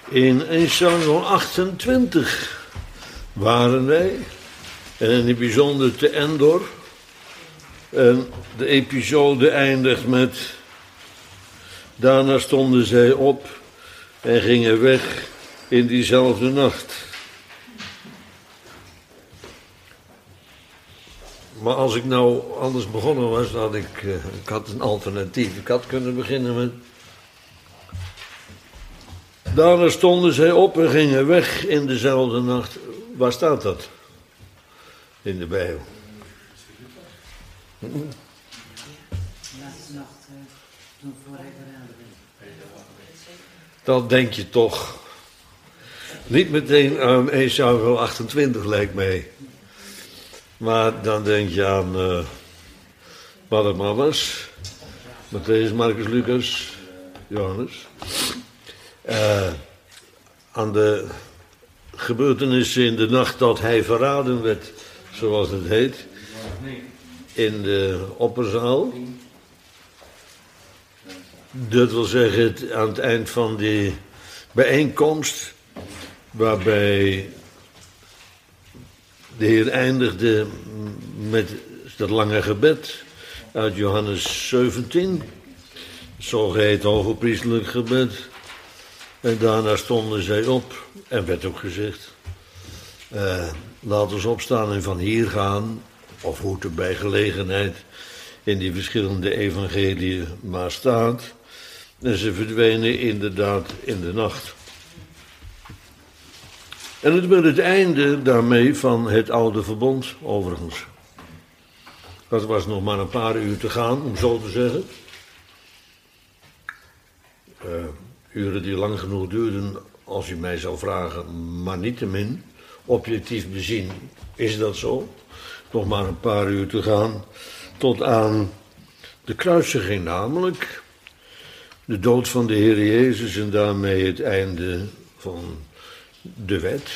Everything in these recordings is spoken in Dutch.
In 1 Samuel 28 waren wij. En in het bijzonder te Endor. En de episode eindigt met... Daarna stonden zij op en gingen weg in diezelfde nacht. Maar als ik nou anders begonnen was, had ik had een alternatief. Ik had kunnen beginnen met... Daarna stonden zij op en gingen weg in dezelfde nacht. Waar staat dat? In de Bijbel. De laatste nacht toen voor hij verraden werd. Dat denk je toch. Niet meteen aan 1 Samuel 28 lijkt mij. Maar dan denk je aan wat het maar was. Matthäus, Marcus, Lucas, Johannes. Aan de gebeurtenissen in de nacht dat hij verraden werd, zoals het heet, in de opperzaal. Dat wil zeggen, aan het eind van die bijeenkomst, waarbij de Heer eindigde met dat lange gebed uit Johannes 17, zogeheten hoogpriestelijk gebed. En daarna stonden zij op en werd ook gezegd, laten we opstaan en van hier gaan, of hoe het er bij gelegenheid in die verschillende evangeliën maar staat. En ze verdwenen inderdaad in de nacht. En het werd het einde daarmee van het oude verbond, overigens. Dat was nog maar een paar uur te gaan, om zo te zeggen. Uren die lang genoeg duurden, als u mij zou vragen, maar niettemin, objectief bezien, is dat zo. Nog maar een paar uur te gaan, tot aan de kruisiging namelijk. De dood van de Heer Jezus en daarmee het einde van de wet.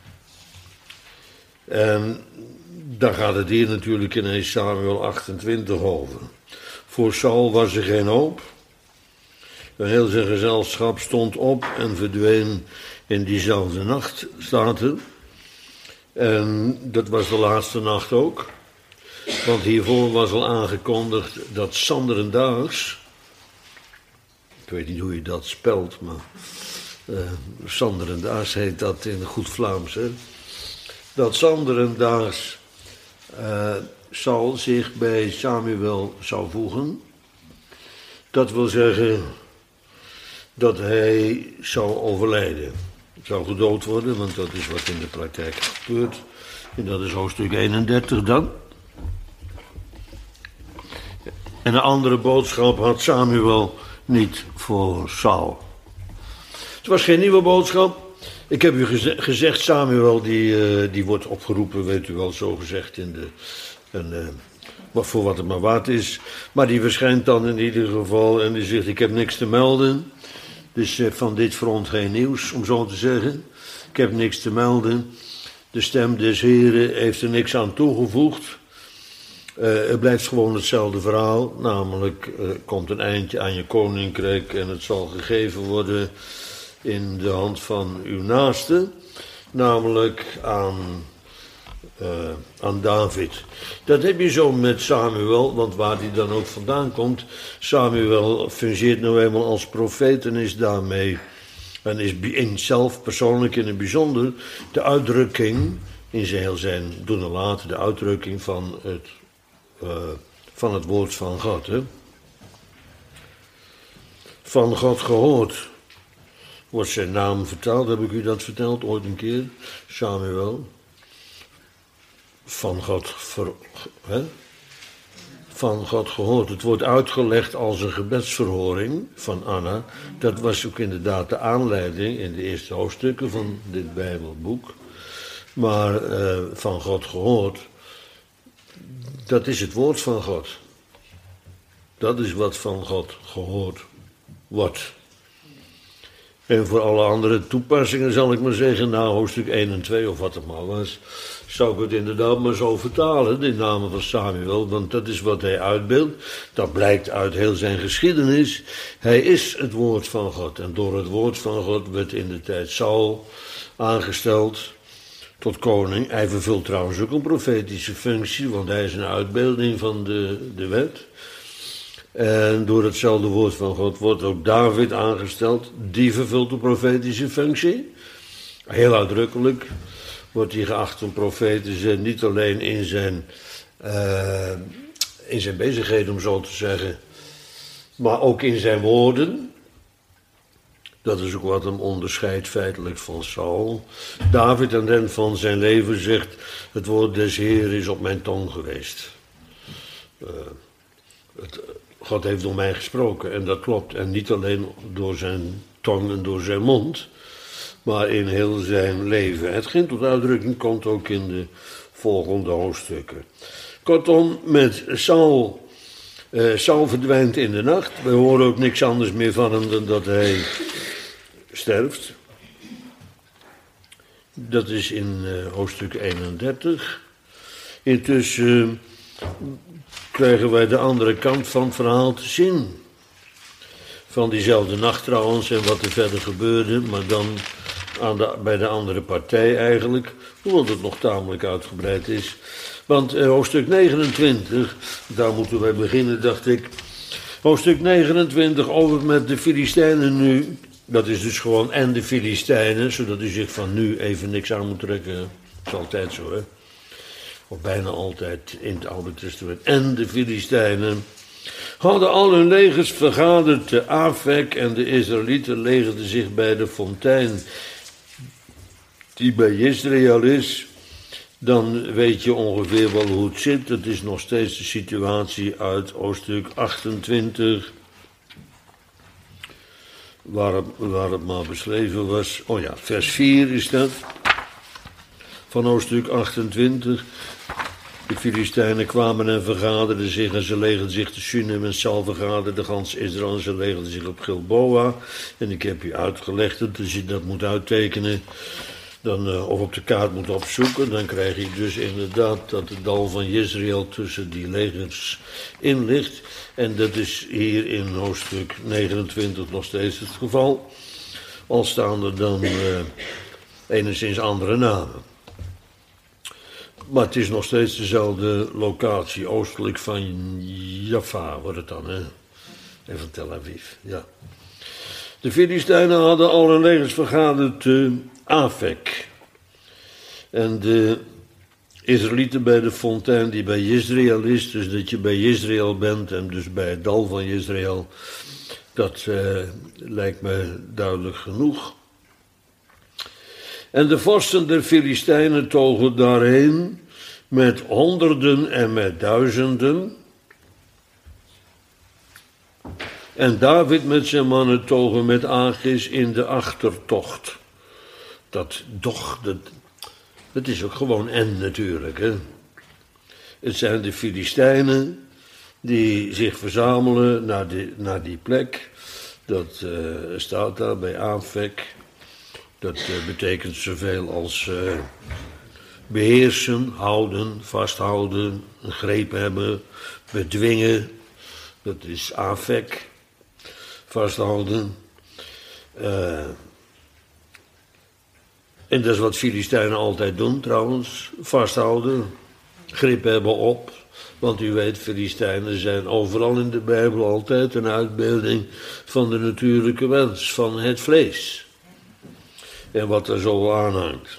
En daar gaat het hier natuurlijk in 1 Samuel 28 over. Voor Saul was er geen hoop. En heel zijn gezelschap stond op en verdween in diezelfde nacht, staat er. En dat was de laatste nacht ook. Want hiervoor was al aangekondigd dat sanderendaags, ik weet niet hoe je dat spelt, maar sanderendaags heet dat in goed Vlaams, hè? Dat sanderendaags Saul zich bij Samuel zou voegen. Dat wil zeggen dat hij zou overlijden. Zou gedood worden, want dat is wat in de praktijk gebeurt. En dat is hoofdstuk 31 dan. En een andere boodschap had Samuel niet voor Saul. Het was geen nieuwe boodschap. Ik heb u gezegd, Samuel die wordt opgeroepen, weet u wel, zo gezegd in de... voor wat het maar waard is. Maar die verschijnt dan in ieder geval en die zegt, ik heb niks te melden. Dus van dit front geen nieuws, om zo te zeggen. Ik heb niks te melden. De stem des Heren heeft er niks aan toegevoegd. Het blijft gewoon hetzelfde verhaal. Namelijk, komt een eindje aan je koninkrijk en het zal gegeven worden in de hand van uw naaste. Namelijk aan David. Dat heb je zo met Samuel, want waar die dan ook vandaan komt. Samuel fungeert nou eenmaal als profeet en is daarmee, en is in zelf persoonlijk in het bijzonder, de uitdrukking, in zijn heel zijn doen en laten, de uitdrukking van het woord van God. Hè? Van God gehoord. Wordt zijn naam vertaald, heb ik u dat verteld ooit een keer? Samuel. Van God gehoord. Het wordt uitgelegd als een gebedsverhoring van Anna. Dat was ook inderdaad de aanleiding in de eerste hoofdstukken van dit Bijbelboek. Maar van God gehoord, dat is het woord van God. Dat is wat van God gehoord wordt. En voor alle andere toepassingen, zal ik maar zeggen, na hoofdstuk 1 en 2 of wat het maar was, zou ik het inderdaad maar zo vertalen, de namen van Samuel, want dat is wat hij uitbeeldt. Dat blijkt uit heel zijn geschiedenis. Hij is het woord van God en door het woord van God werd in de tijd Saul aangesteld tot koning. Hij vervult trouwens ook een profetische functie, want hij is een uitbeelding van de wet. En door hetzelfde woord van God wordt ook David aangesteld. Die vervult de profetische functie. Heel uitdrukkelijk wordt hij geacht om profeet te zijn. Niet alleen in zijn bezigheden, om zo te zeggen. Maar ook in zijn woorden. Dat is ook wat hem onderscheidt feitelijk van Saul. David aan het eind van zijn leven zegt: het woord des Heer is op mijn tong geweest. God heeft door mij gesproken en dat klopt. En niet alleen door zijn tong en door zijn mond, maar in heel zijn leven. Hetgeen tot uitdrukking komt ook in de volgende hoofdstukken. Kortom, met Saul verdwijnt in de nacht. We horen ook niks anders meer van hem dan dat hij sterft. Dat is in hoofdstuk 31. Intussen krijgen wij de andere kant van het verhaal te zien. Van diezelfde nacht trouwens en wat er verder gebeurde, maar dan bij de andere partij eigenlijk, hoewel het nog tamelijk uitgebreid is. Want hoofdstuk 29, daar moeten wij beginnen, dacht ik. Hoofdstuk 29 over met de Filistijnen nu. Dat is dus gewoon en de Filistijnen, zodat u zich van nu even niks aan moet trekken. Dat is altijd zo, hè. Of bijna altijd in het Oude Testament. En de Filistijnen hadden al hun legers vergaderd te Afek en de Israëlieten legerden zich bij de fontein die bij Israël is. Dan weet je ongeveer wel hoe het zit. Dat is nog steeds de situatie uit hoofdstuk 28. Waar het maar beschreven was. Oh ja, vers 4 is dat. Van hoofdstuk 28. De Filistijnen kwamen en vergaderden zich en ze legerden zich te Shunem en Saul vergaderde gans Israël en ze legerden zich op Gilboa. En ik heb u uitgelegd dat als je dat moet uittekenen, of op de kaart moet opzoeken, dan krijg je dus inderdaad dat het dal van Jezreel tussen die legers in ligt. En dat is hier in hoofdstuk 29 nog steeds het geval. Al staan er dan enigszins andere namen. Maar het is nog steeds dezelfde locatie, oostelijk van Jaffa wordt het dan, hè? En van Tel Aviv, ja. De Filistijnen hadden al hun legers vergaderd te Afek. En de Israëlieten bij de fontein die bij Jezreel is, dus dat je bij Jezreel bent en dus bij het dal van Jezreel, dat lijkt me duidelijk genoeg. En de vorsten der Filistijnen togen daarheen met honderden en met duizenden. En David met zijn mannen togen met Achis in de achtertocht. Dat is ook gewoon en natuurlijk, hè. Het zijn de Filistijnen die zich verzamelen naar die plek. Dat staat daar bij Afek. Dat betekent zoveel als beheersen, houden, vasthouden, een greep hebben, bedwingen. Dat is Afek, vasthouden. En dat is wat Filistijnen altijd doen trouwens, vasthouden, grip hebben op. Want u weet, Filistijnen zijn overal in de Bijbel altijd een uitbeelding van de natuurlijke wens, van het vlees. En wat er zo aanhangt.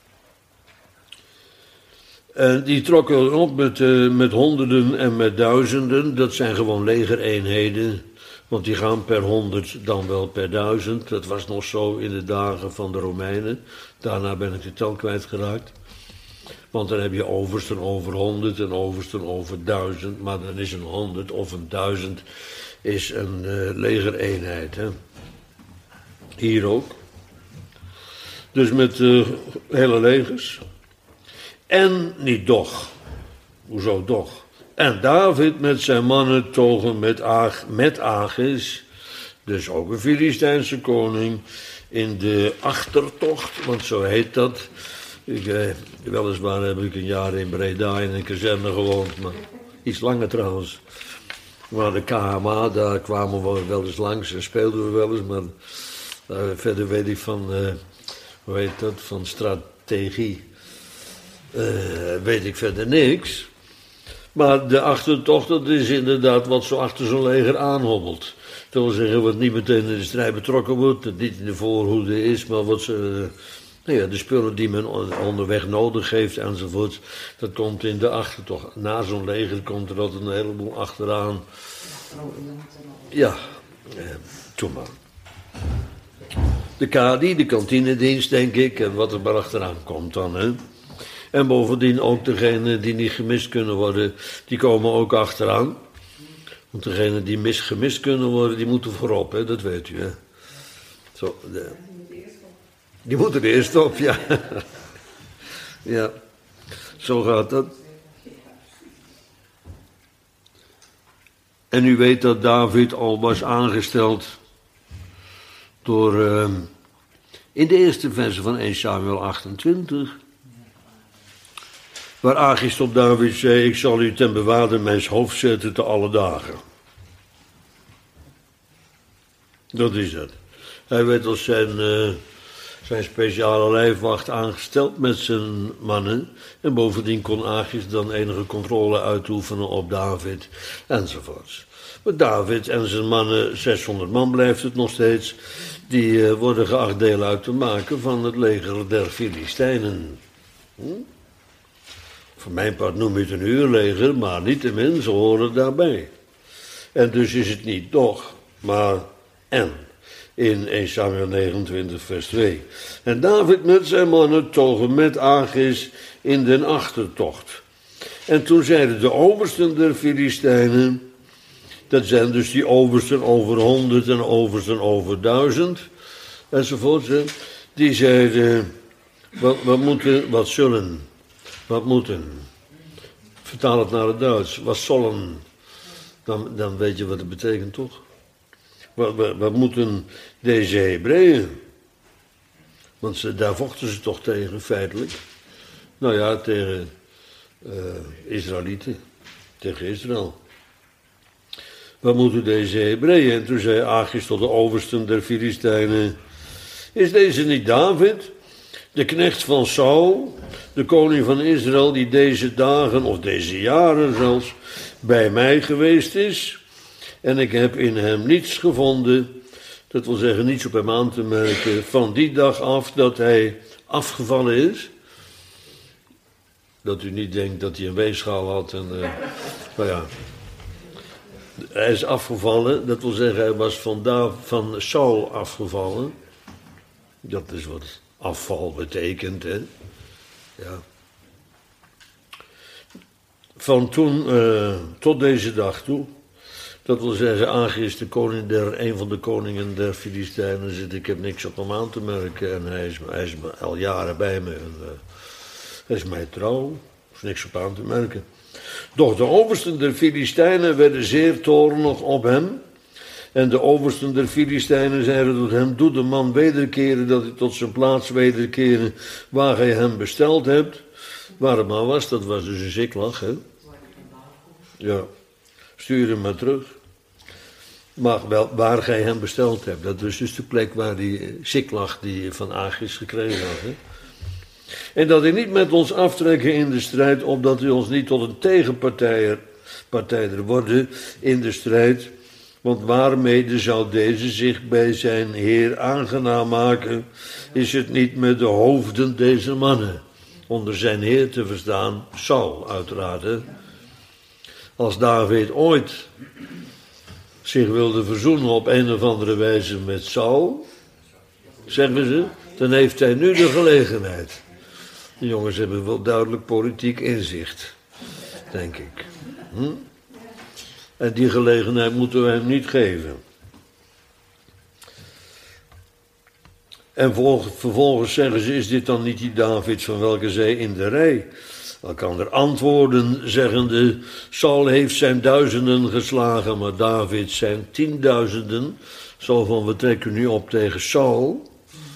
En die trokken op met honderden en met duizenden. Dat zijn gewoon legereenheden. Want die gaan per 100 dan wel per 1000. Dat was nog zo in de dagen van de Romeinen. Daarna ben ik de tel kwijtgeraakt. Want dan heb je oversten over 100 en oversten over 1000. Maar dan is een 100 of een 1000 is een legereenheid. Hè? Hier ook. Dus met hele legers. En niet doch. Hoezo doch? En David met zijn mannen togen met Achis, dus ook een Filistijnse koning, in de achtertocht, want zo heet dat. Weliswaar heb ik een jaar in Breda in een kazerne gewoond, maar iets langer trouwens. Maar de KMA, daar kwamen we wel eens langs en speelden we wel eens, maar verder weet ik van, hoe heet dat, van strategie, weet ik verder niks. Maar de achtertocht, dat is inderdaad wat zo achter zo'n leger aanhobbelt. Dat wil zeggen, wat niet meteen in de strijd betrokken wordt, dat niet in de voorhoede is, maar wat ze, de spullen die men onderweg nodig heeft enzovoort, dat komt in de achtertocht. Na zo'n leger komt er altijd een heleboel achteraan. Ja, toen maar. De KDI, de kantinedienst, denk ik, en wat er maar achteraan komt dan, hè. En bovendien ook degenen die niet gemist kunnen worden, die komen ook achteraan. Want degenen die gemist kunnen worden, die moeten voorop, hè? Dat weet u, hè. Zo, die moeten er eerst op, ja. Ja, zo gaat dat. En u weet dat David al was aangesteld door, in de eerste verse van 1 Samuel 28... waar Achis tot David zei, ik zal u ten bewaarde mijns hoofd zetten te alle dagen. Dat is het. Hij werd als zijn speciale lijfwacht aangesteld met zijn mannen. En bovendien kon Achis dan enige controle uitoefenen op David enzovoorts. Maar David en zijn mannen, 600 man blijft het nog steeds, die worden geacht deel uit te maken van het leger der Filistijnen. Voor mijn part noem je het een uurleger, maar niettemin, ze horen daarbij. En dus is het niet doch, maar en. In 1 Samuel 29 vers 2. En David met zijn mannen togen met Achis in den achtertocht. En toen zeiden de oversten der Filistijnen, dat zijn dus die oversten over 100 en oversten over 1000, enzovoort, die zeiden, wat moeten. Vertaal het naar het Duits. Wat zullen. Dan weet je wat het betekent, toch? Wat moeten deze Hebreeën? Want daar vochten ze toch tegen, feitelijk. Nou ja, tegen Israëlieten. Tegen Israël. Wat moeten deze Hebreeën? En toen zei Achis tot de oversten der Filistijnen, is deze niet David, de knecht van Saul, de koning van Israël, die deze dagen of deze jaren zelfs bij mij geweest is? En ik heb in hem niets gevonden, dat wil zeggen niets op hem aan te merken, van die dag af dat hij afgevallen is. Dat u niet denkt dat hij een weegschaal had en, nou ja. Hij is afgevallen, dat wil zeggen hij was van Saul afgevallen. Dat is wat afval betekent, hè. Ja. Van toen tot deze dag toe. Dat wil zeggen, Achis, een van de koningen der Filistijnen, zit, ik heb niks op hem aan te merken. En hij is al jaren bij me. En, hij is mij trouw. Er is niks op aan te merken. Doch de oversten der Filistijnen werden zeer toornig op hem. En de oversten der Filistijnen zeiden tot hem, doe de man wederkeren, dat hij tot zijn plaats wederkeren, waar gij hem besteld hebt. Waar het maar was, dat was dus een Ziklag, hè. Ja, stuur hem maar terug. Maar wel waar gij hem besteld hebt. Dat is dus de plek waar die Ziklag die van Achis gekregen had, hè. En dat hij niet met ons aftrekken in de strijd, opdat hij ons niet tot een tegenpartijder worden in de strijd. Want waarmede zou deze zich bij zijn Heer aangenaam maken, is het niet met de hoofden deze mannen, onder zijn Heer te verstaan, Saul uiteraard. Hè? Als David ooit zich wilde verzoenen op een of andere wijze met Saul, zeggen ze, dan heeft hij nu de gelegenheid. De jongens hebben wel duidelijk politiek inzicht, denk ik. En die gelegenheid moeten we hem niet geven. En vervolgens zeggen ze, is dit dan niet die David van welke zij in de rij? Elkander antwoorden, zeggende, Saul heeft zijn duizenden geslagen, maar David zijn 10.000. Zo van, we trekken nu op tegen Saul.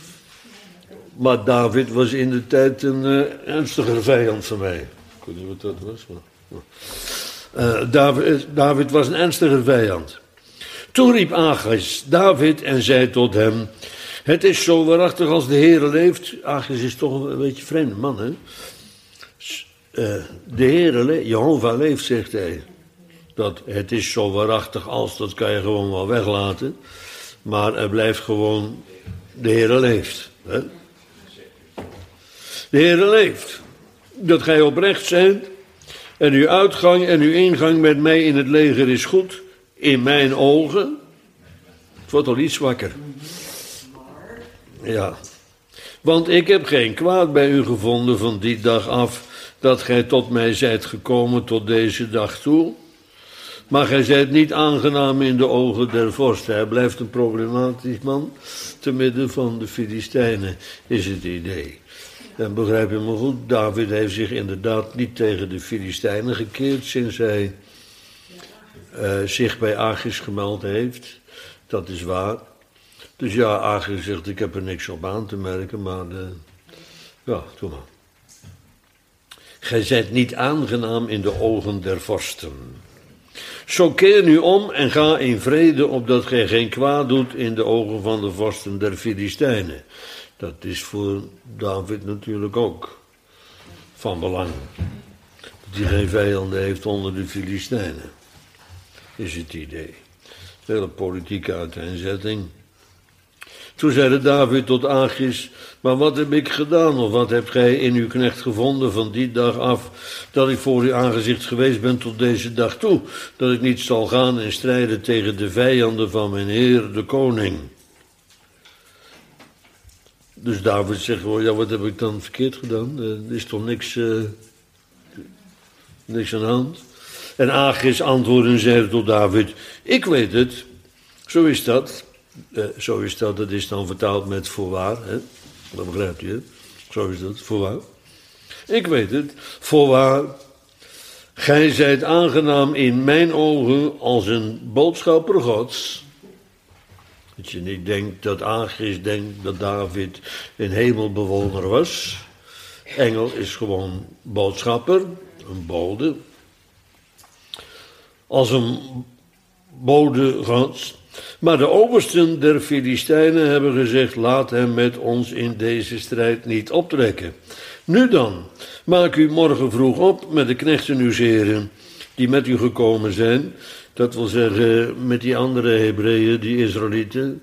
Maar David was in de tijd een ernstiger vijand van mij. Ik weet niet wat dat was, maar... David was een ernstiger vijand. Toen riep Achis David en zei tot hem... Het is zo waarachtig als de Heere leeft. Achis is toch een beetje een vreemde man, hè? De Heere, Jehovah leeft, zegt hij. Dat het is zo waarachtig als, dat kan je gewoon wel weglaten. Maar er blijft gewoon, de Heere leeft. Hè? De Heere leeft. Dat gij oprecht zijn. En uw uitgang en uw ingang met mij in het leger is goed. In mijn ogen. Het wordt al iets zwakker. Ja. Want ik heb geen kwaad bij u gevonden van die dag af, dat gij tot mij zijt gekomen tot deze dag toe. Maar gij zijt niet aangenaam in de ogen der vorsten. Hij blijft een problematisch man. Te midden van de Filistijnen is het idee. En begrijp je me goed, David heeft zich inderdaad niet tegen de Filistijnen gekeerd sinds hij zich bij Achis gemeld heeft. Dat is waar. Dus ja, Achis zegt, ik heb er niks op aan te merken, maar ja, doe maar. Gij zijt niet aangenaam in de ogen der vorsten. Zo keer nu om en ga in vrede, opdat gij geen kwaad doet in de ogen van de vorsten der Filistijnen. Dat is voor David natuurlijk ook van belang. Dat hij geen vijanden heeft onder de Filistijnen, is het idee. Een hele politieke uiteenzetting. Toen zeide David tot Achis, maar wat heb ik gedaan, of wat hebt gij in uw knecht gevonden van die dag af, dat ik voor uw aangezicht geweest ben tot deze dag toe, dat ik niet zal gaan en strijden tegen de vijanden van mijn heer, de koning. Dus David zegt, oh, ja, wat heb ik dan verkeerd gedaan? Er is toch niks aan de hand? En Achis antwoordde en zei tot David, ik weet het, zo is dat. Zo is dat, dat is dan vertaald met voorwaar, hè? Dat begrijpt u, hè? Zo is dat, voorwaar. Ik weet het, voorwaar, gij zijt aangenaam in mijn ogen als een boodschapper Gods. Dat je niet denkt dat Achis denkt dat David een hemelbewoner was. Engel is gewoon boodschapper, een bode. Als een bode Gods. Maar de oversten der Filistijnen hebben gezegd, laat hem met ons in deze strijd niet optrekken. Nu dan, maak u morgen vroeg op met de knechten uws heren, die met u gekomen zijn. Dat wil zeggen, met die andere Hebreeën, die Israëlieten.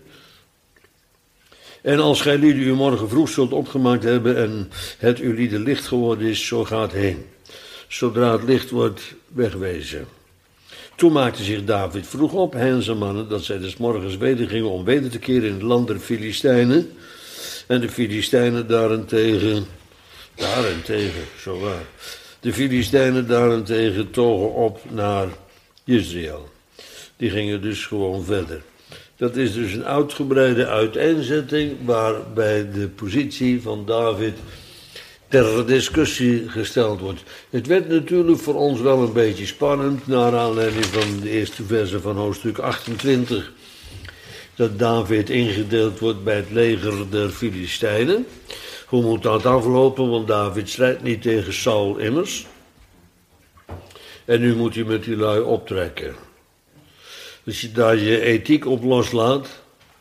En als gij lieden u morgen vroeg zult opgemaakt hebben en het u lieden licht geworden is, zo gaat heen. Zodra het licht wordt, wegwezen. Toen maakte zich David vroeg op, hij en zijn mannen, dat zij des morgens weder gingen om weder te keren in het land der Filistijnen. En de Filistijnen daarentegen, zo waar. De Filistijnen daarentegen togen op naar Israël. Die gingen dus gewoon verder. Dat is dus een uitgebreide uiteenzetting waarbij de positie van David ter discussie gesteld wordt. Het werd natuurlijk voor ons wel een beetje spannend, naar aanleiding van de eerste verse van hoofdstuk 28, dat David ingedeeld wordt bij het leger der Filistijnen. Hoe moet dat aflopen, want David strijdt niet tegen Saul immers. En nu moet hij met die lui optrekken. Als je daar je ethiek op loslaat,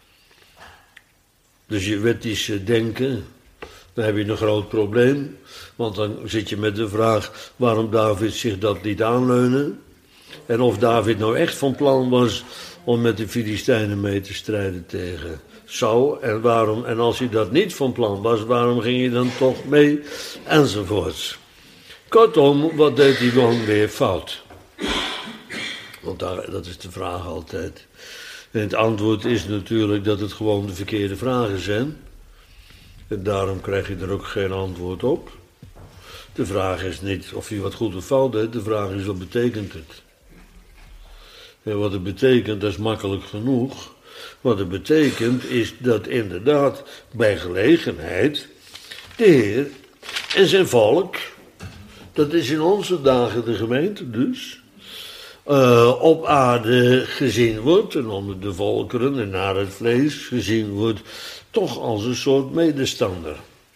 dus je wettische denken, dan heb je een groot probleem. Want dan zit je met de vraag waarom David zich dat liet aanleunen. En of David nou echt van plan was om met de Filistijnen mee te strijden tegen Saul. En als hij dat niet van plan was, waarom ging hij dan toch mee? Enzovoorts. Kortom, wat deed hij dan weer fout? Want dat is de vraag altijd. En het antwoord is natuurlijk dat het gewoon de verkeerde vragen zijn. En daarom krijg je er ook geen antwoord op. De vraag is niet of je wat goed of fout deed. De vraag is, wat betekent het? En wat het betekent, dat is makkelijk genoeg. Wat het betekent is dat inderdaad bij gelegenheid de Heer en zijn volk, dat is in onze dagen de gemeente dus, op aarde gezien wordt en onder de volkeren en naar het vlees gezien wordt, toch als een soort medestander.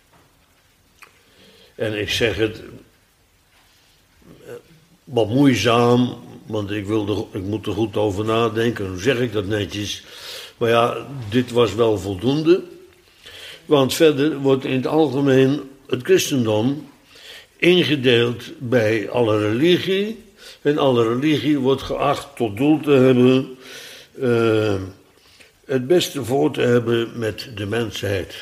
En ik zeg het wat moeizaam, want ik moet er goed over nadenken. Hoe zeg ik dat netjes? Maar ja, dit was wel voldoende. Want verder wordt in het algemeen het christendom ingedeeld bij alle religie. En alle religie wordt geacht tot doel te hebben het beste voor te hebben met de mensheid.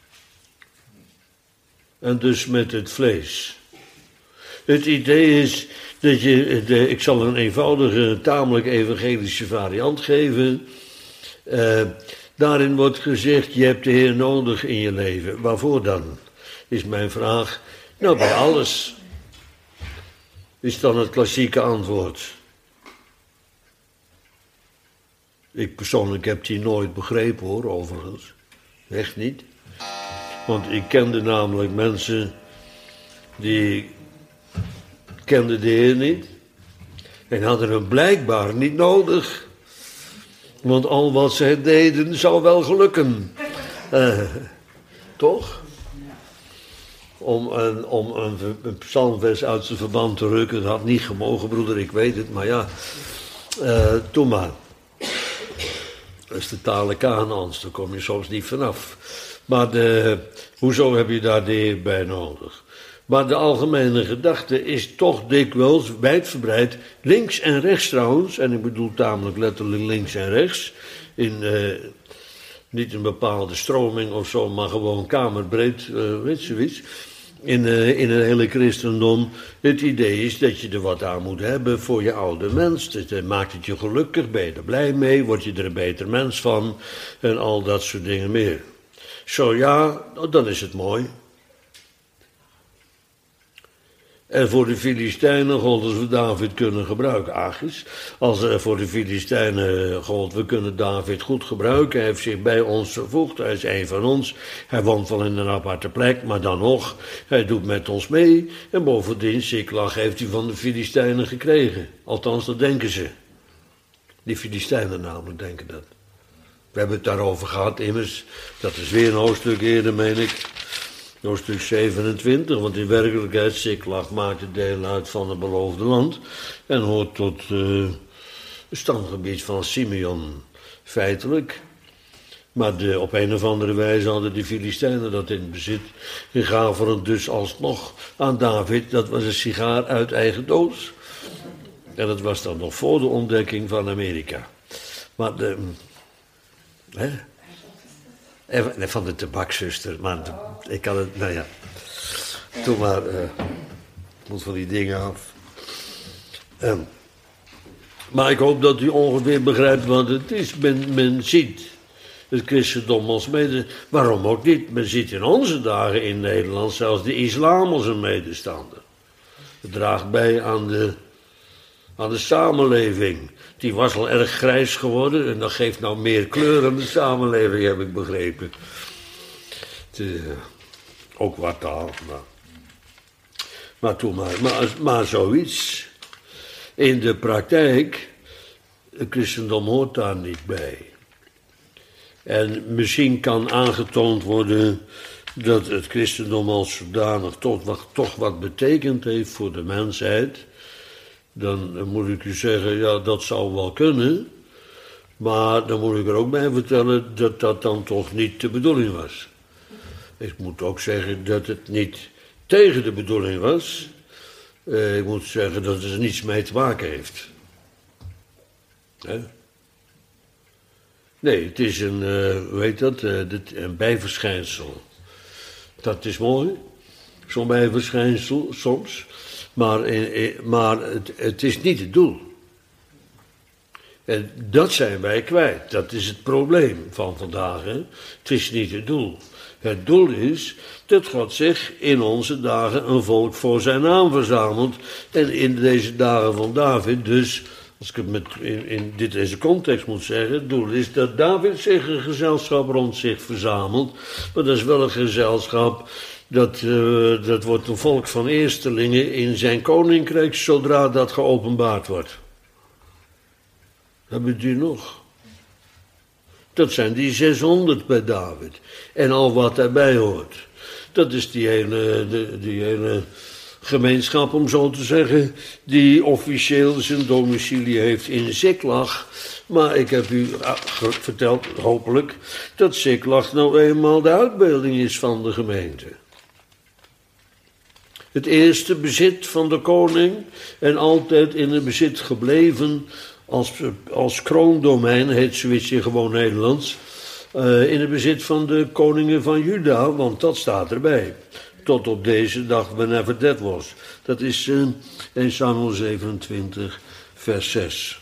En dus met het vlees. Het idee is dat ik zal een eenvoudige, tamelijk evangelische variant geven. Daarin wordt gezegd, je hebt de Heer nodig in je leven. Waarvoor dan? Is mijn vraag. Nou, bij alles. Is dan het klassieke antwoord. Ik persoonlijk heb die nooit begrepen hoor, overigens. Echt niet. Want ik kende namelijk mensen die kenden de Heer niet. En hadden hem blijkbaar niet nodig. Want al wat zij deden zou wel gelukken. Toch? Om een psalmvers uit zijn verband te rukken. Dat had niet gemogen, broeder, ik weet het. Maar ja, doe maar. Dat is de tale Kanaans, daar kom je soms niet vanaf. Maar hoezo heb je daar de Heer bij nodig? Maar de algemene gedachte is toch dikwijls wijdverbreid, links en rechts trouwens, en ik bedoel tamelijk letterlijk links en rechts, niet een bepaalde stroming of zo, maar gewoon kamerbreed, weet je zoiets. In een hele christendom, het idee is dat je er wat aan moet hebben voor je oude mens. Dat maakt het je gelukkig, ben je er blij mee, word je er een beter mens van en al dat soort dingen meer. Zo ja, dan is het mooi. En voor de Filistijnen gold als we David kunnen gebruiken. Achis, als voor de Filistijnen gold, we kunnen David goed gebruiken. Hij heeft zich bij ons gevoegd, hij is een van ons. Hij woont wel in een aparte plek, maar dan nog, hij doet met ons mee. En bovendien, Siklag heeft hij van de Filistijnen gekregen. Althans, dat denken ze. Die Filistijnen namelijk denken dat. We hebben het daarover gehad, immers. Dat is weer een hoofdstuk eerder, meen ik. Hoofdstuk 27, want in werkelijkheid, Siklag maakte deel uit van het beloofde land. En hoort tot het stamgebied van Simeon, feitelijk. Maar op een of andere wijze hadden de Filistijnen dat in bezit. En gaven het dus alsnog aan David, dat was een sigaar uit eigen doos. En dat was dan nog voor de ontdekking van Amerika. Maar van de tabakzuster, maar ik kan het, nou ja. Toen maar, moet van die dingen af. Maar ik hoop dat u ongeveer begrijpt wat het is. Men ziet het christendom als mede. Waarom ook niet? Men ziet in onze dagen in Nederland zelfs de islam als een medestander. Het draagt bij aan de samenleving. Die was al erg grijs geworden en dat geeft nou meer kleur aan de samenleving, heb ik begrepen. Ook wat taal, maar toen maar zoiets. In de praktijk, het christendom hoort daar niet bij. En misschien kan aangetoond worden dat het christendom als zodanig toch wat betekend heeft voor de mensheid. Dan moet ik u zeggen, ja, dat zou wel kunnen. Maar dan moet ik er ook bij vertellen dat dat dan toch niet de bedoeling was. Ik moet ook zeggen dat het niet tegen de bedoeling was. Ik moet zeggen dat het er niets mee te maken heeft. Nee, het is een bijverschijnsel. Dat is mooi, zo'n bijverschijnsel soms. Maar het is niet het doel. En dat zijn wij kwijt. Dat is het probleem van vandaag. Hè? Het is niet het doel. Het doel is dat God zich in onze dagen een volk voor zijn naam verzamelt. En in deze dagen van David, dus, als ik het in deze context moet zeggen, het doel is dat David zich een gezelschap rond zich verzamelt. Maar dat is wel een gezelschap. Dat wordt een volk van eerstelingen in zijn koninkrijk zodra dat geopenbaard wordt. Hebben u nog? Dat zijn die 600 bij David. En al wat daarbij hoort. Dat is die hele gemeenschap, om zo te zeggen, die officieel zijn domicilie heeft in Ziklag. Maar ik heb u verteld, hopelijk, dat Ziklag nou eenmaal de uitbeelding is van de gemeente. Het eerste bezit van de koning en altijd in het bezit gebleven als kroondomein, heet zoiets in gewoon Nederlands, in het bezit van de koningen van Juda, want dat staat erbij. Tot op deze dag, whenever that was. Dat is 1 Samuel 27, vers 6.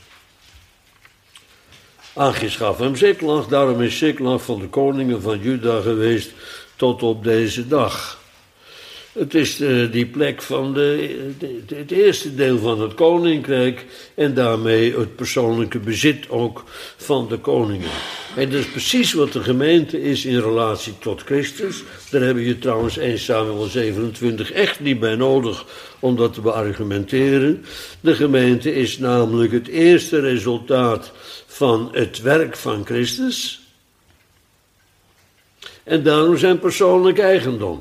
Achis gaf hem Ziklag, daarom is Ziklag van de koningen van Juda geweest tot op deze dag. Het is die plek van het eerste deel van het koninkrijk en daarmee het persoonlijke bezit ook van de koningen. En dat is precies wat de gemeente is in relatie tot Christus. Daar hebben je trouwens 1 Samuel 27 echt niet bij nodig om dat te beargumenteren. De gemeente is namelijk het eerste resultaat van het werk van Christus. En daarom zijn persoonlijk eigendom.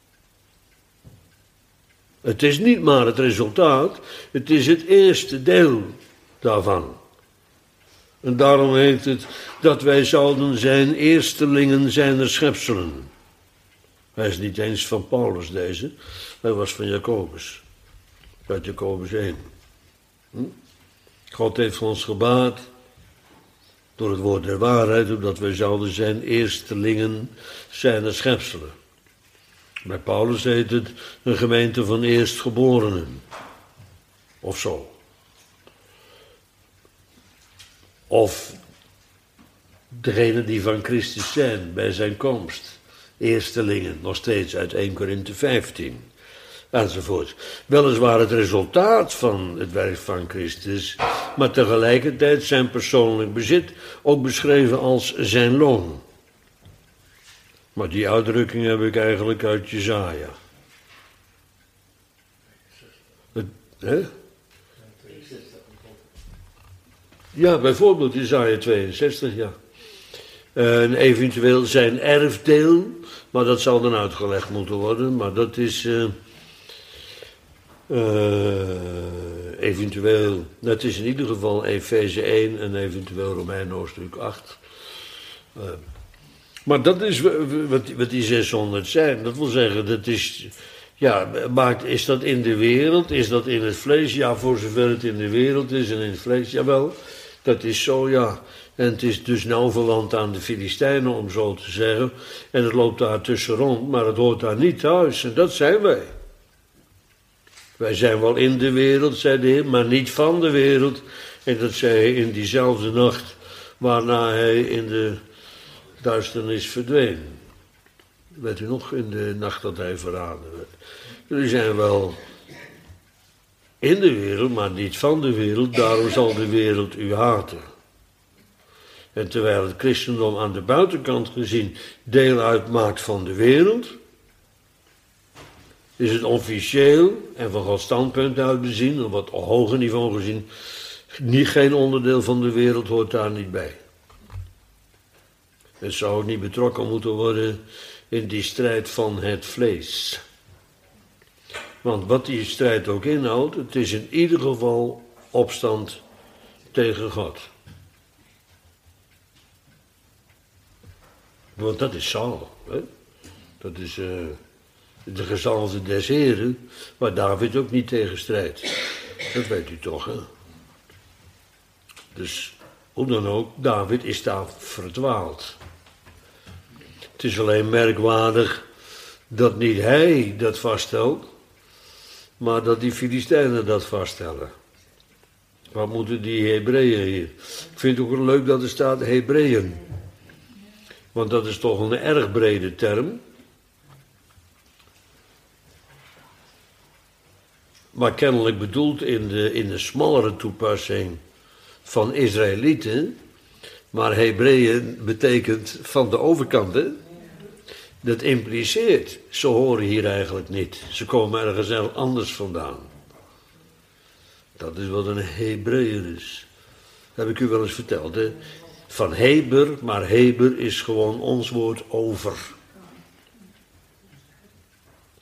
Het is niet maar het resultaat, het is het eerste deel daarvan. En daarom heet het dat wij zouden zijn eerstelingen zijner schepselen. Hij is niet eens van Paulus deze, hij was van Jacobus. Uit Jacobus 1. God heeft voor ons gebaat door het woord der waarheid, opdat wij zouden zijn eerstelingen zijner schepselen. Bij Paulus heet het een gemeente van eerstgeborenen. Of zo. Of degenen die van Christus zijn bij zijn komst. Eerstelingen, nog steeds uit 1 Korinthe 15. Enzovoort. Weliswaar het resultaat van het werk van Christus, maar tegelijkertijd zijn persoonlijk bezit ook beschreven als zijn loon. Maar die uitdrukking heb ik eigenlijk uit Jesaja. Ja, bijvoorbeeld Jesaja 62, ja. En eventueel zijn erfdeel, maar dat zal dan uitgelegd moeten worden. Maar dat is eventueel, dat is in ieder geval Efeze 1 en eventueel Romeinen hoofdstuk 8. Maar dat is wat die 600 zijn. Dat wil zeggen, dat is, ja, maar is dat in de wereld? Is dat in het vlees? Ja, voor zover het in de wereld is en in het vlees, jawel. Dat is zo, ja. En het is dus nauw verwant aan de Filistijnen, om zo te zeggen. En het loopt daar tussen rond, maar het hoort daar niet thuis. En dat zijn wij. Wij zijn wel in de wereld, zei de Heer, maar niet van de wereld. En dat zei hij in diezelfde nacht, waarna hij in de duisternis verdween. Weet u nog, in de nacht dat hij verraden werd. Jullie zijn wel in de wereld, maar niet van de wereld. Daarom zal de wereld u haten. En terwijl het christendom aan de buitenkant gezien deel uitmaakt van de wereld, is het officieel en van Gods standpunt uit bezien, op wat hoger niveau gezien, geen onderdeel van de wereld hoort daar niet bij. Het zou ook niet betrokken moeten worden in die strijd van het vlees. Want wat die strijd ook inhoudt, het is in ieder geval opstand tegen God. Want dat is Saul, hè? Dat is de gezalfde des Heren, waar David ook niet tegen strijdt. Dat weet u toch, hè? Dus, hoe dan ook, David is daar verdwaald. Het is alleen merkwaardig dat niet hij dat vaststelt, maar dat die Filistijnen dat vaststellen. Wat moeten die Hebreeën hier? Ik vind het ook wel leuk dat er staat Hebreeën. Want dat is toch een erg brede term. Maar kennelijk bedoeld in de smallere toepassing van Israëlieten. Maar Hebreeën betekent van de overkant, hè? Dat impliceert, ze horen hier eigenlijk niet. Ze komen ergens anders vandaan. Dat is wat een Hebreeër is. Dat heb ik u wel eens verteld, hè? Van Heber, maar Heber is gewoon ons woord over.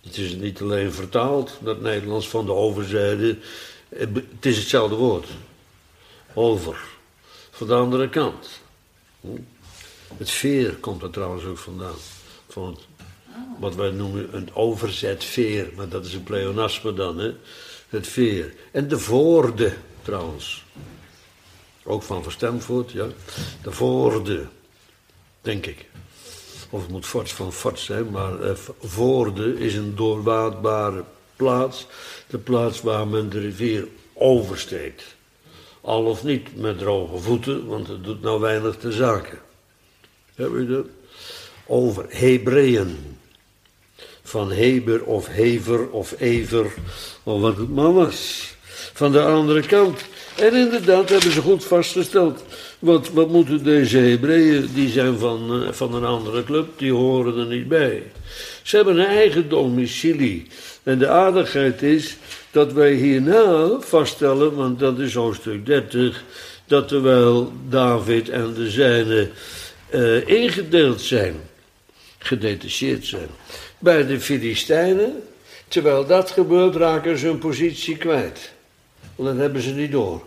Het is niet alleen vertaald, dat Nederlands van de overzijde. Het is hetzelfde woord. Over. Van de andere kant. Het veer komt er trouwens ook vandaan. Van wat wij noemen een overzet veer. Maar dat is een pleonasme dan, hè. Het veer. En de voorde, trouwens. Ook van Verstemvoort, ja. De voorde, denk ik. Of het moet Forts van Forts zijn, maar voorde is een doorwaadbare plaats. De plaats waar men de rivier oversteekt. Al of niet met droge voeten, want het doet nou weinig te zaken. Hebben u dat? Over Hebreeën. Van Heber of Hever of Ever, of wat het maar was. Van de andere kant. En inderdaad hebben ze goed vastgesteld. Wat moeten deze Hebreeën, die zijn van een andere club, die horen er niet bij. Ze hebben een eigen domicilie. En de aardigheid is dat wij hierna vaststellen, want dat is hoofdstuk 30, dat terwijl David en de zijnen ingedeeld zijn, gedetacheerd zijn, bij de Filistijnen, terwijl dat gebeurt raken ze hun positie kwijt. Want dat hebben ze niet door.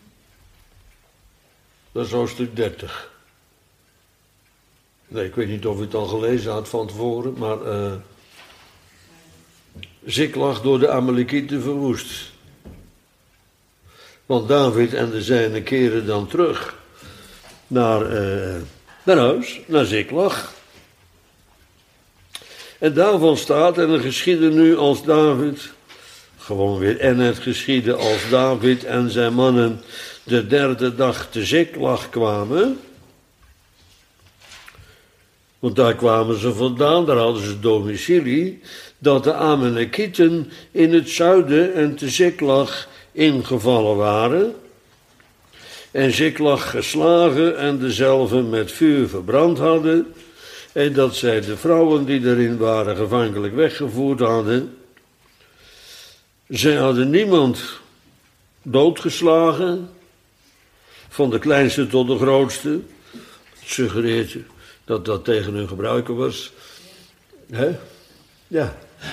Dat is hoofdstuk 30. Nee, ik weet niet of u het al gelezen had van tevoren, maar Ziklag door de Amalekieten verwoest. Want David en de zijnen keren dan terug naar huis, naar Ziklag. En daarvan staat, en het geschiedde nu als David, gewoon weer, en het geschiedde als David en zijn mannen de derde dag te Ziklag kwamen. Want daar kwamen ze vandaan, daar hadden ze domicilie, dat de Amalekieten in het zuiden en te Ziklag ingevallen waren. En Ziklag geslagen en dezelve met vuur verbrand hadden. En dat zij de vrouwen die erin waren gevankelijk weggevoerd hadden. Zij hadden niemand doodgeslagen, van de kleinste tot de grootste. Het suggereert dat dat tegen hun gebruiken was. Hè? Ja.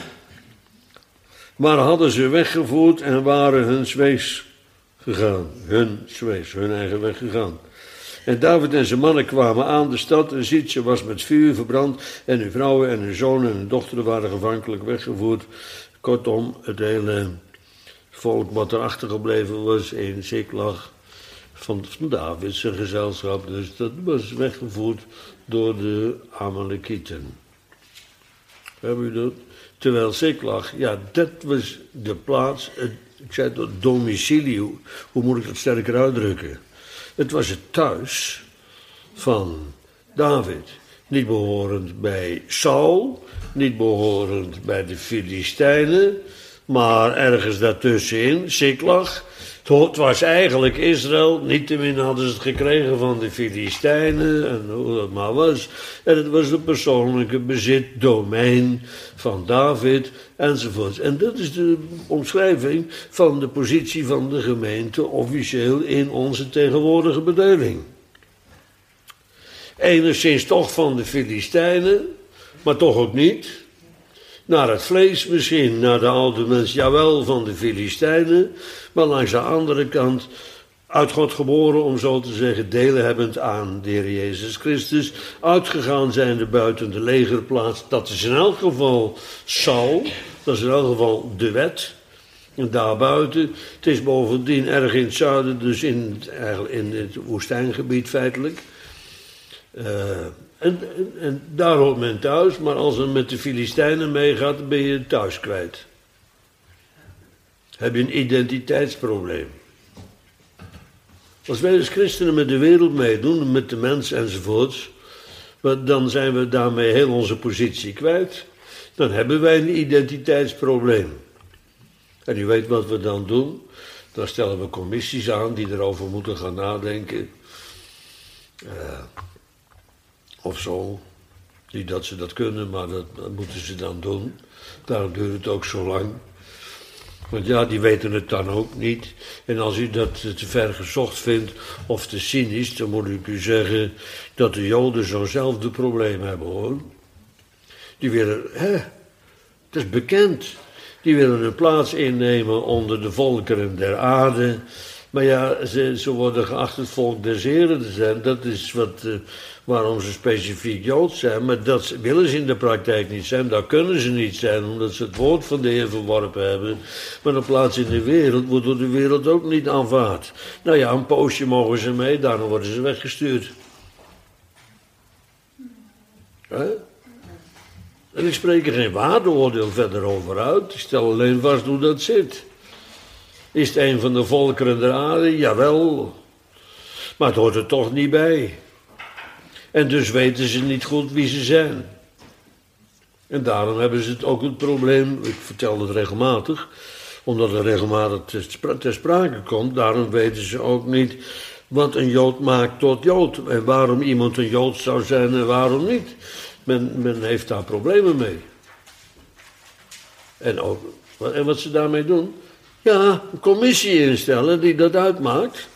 Maar hadden ze weggevoerd en waren hun zwees gegaan. Hun eigen weg gegaan. En David en zijn mannen kwamen aan de stad en ziet, ze was met vuur verbrand en hun vrouwen en hun zonen en hun dochteren waren gevankelijk weggevoerd. Kortom, het hele volk wat er achtergebleven was in Ziklag van David zijn gezelschap, dus dat was weggevoerd door de Amalekieten. Hebben u dat? Terwijl Ziklag, ja, dat was de plaats, ik zei dat domicilie, hoe moet ik dat sterker uitdrukken? Het was het thuis van David. Niet behorend bij Saul, niet behorend bij de Filistijnen, maar ergens daartussenin, Ziklag. Het was eigenlijk Israël, niettemin hadden ze het gekregen van de Filistijnen en hoe dat maar was. En het was een persoonlijke bezit, domein van David enzovoort. En dat is de omschrijving van de positie van de gemeente officieel in onze tegenwoordige bedeling. Enigszins toch van de Filistijnen, maar toch ook niet. Naar het vlees misschien, naar de oude mens, jawel, van de Filistijnen. Maar langs de andere kant, uit God geboren, om zo te zeggen, delen hebbend aan de Heer Jezus Christus. Uitgegaan zijnde buiten de legerplaats. Dat is in elk geval Saul, dat is in elk geval de wet. En daarbuiten, het is bovendien erg in het zuiden, dus in het woestijngebied feitelijk. En daar hoort men thuis, maar als er met de Filistijnen meegaat, ben je thuis kwijt. Heb je een identiteitsprobleem. Als wij als christenen met de wereld meedoen, met de mens enzovoorts, dan zijn we daarmee heel onze positie kwijt. Dan hebben wij een identiteitsprobleem. En u weet wat we dan doen. Dan stellen we commissies aan die erover moeten gaan nadenken. Of zo. Niet dat ze dat kunnen, maar dat moeten ze dan doen. Daarom duurt het ook zo lang. Want ja, die weten het dan ook niet. En als u dat te ver gezocht vindt of te cynisch, dan moet ik u zeggen dat de Joden zo'nzelfde probleem hebben, hoor. Die willen, Dat is bekend. Die willen een plaats innemen onder de volkeren der aarde. Maar ja, ze worden geacht het volk des Heren te zijn. Dat is waarom ze specifiek Joods zijn. Maar dat willen ze in de praktijk niet zijn. Dat kunnen ze niet zijn, omdat ze het woord van de Heer verworpen hebben. Maar een plaats in de wereld wordt door de wereld ook niet aanvaard. Nou ja, een poosje mogen ze mee, daarna worden ze weggestuurd. En ik spreek er geen waardeoordeel verder over uit. Ik stel alleen vast hoe dat zit. Is het een van de volkeren der aarde? Jawel. Maar het hoort er toch niet bij. En dus weten ze niet goed wie ze zijn. En daarom hebben ze het ook het probleem, ik vertel het regelmatig, omdat het regelmatig ter sprake komt, daarom weten ze ook niet wat een Jood maakt tot Jood. En waarom iemand een Jood zou zijn en waarom niet. Men heeft daar problemen mee. En wat ze daarmee doen? Ja, een commissie instellen die dat uitmaakt.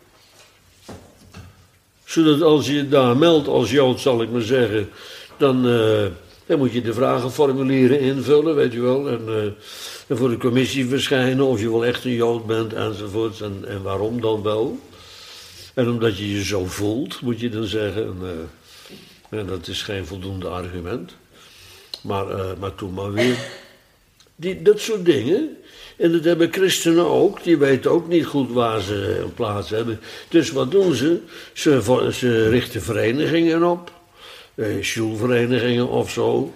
Zodat als je daar meldt als Jood, zal ik maar zeggen, dan moet je de vragenformulieren invullen, weet je wel. En voor de commissie verschijnen of je wel echt een Jood bent enzovoort. En waarom dan wel? En omdat je je zo voelt, moet je dan zeggen. En dat is geen voldoende argument. Maar toen maar weer. Dat soort dingen. En dat hebben christenen ook. Die weten ook niet goed waar ze een plaats hebben. Dus wat doen ze? Ze richten verenigingen op. Sjoelverenigingen of zo.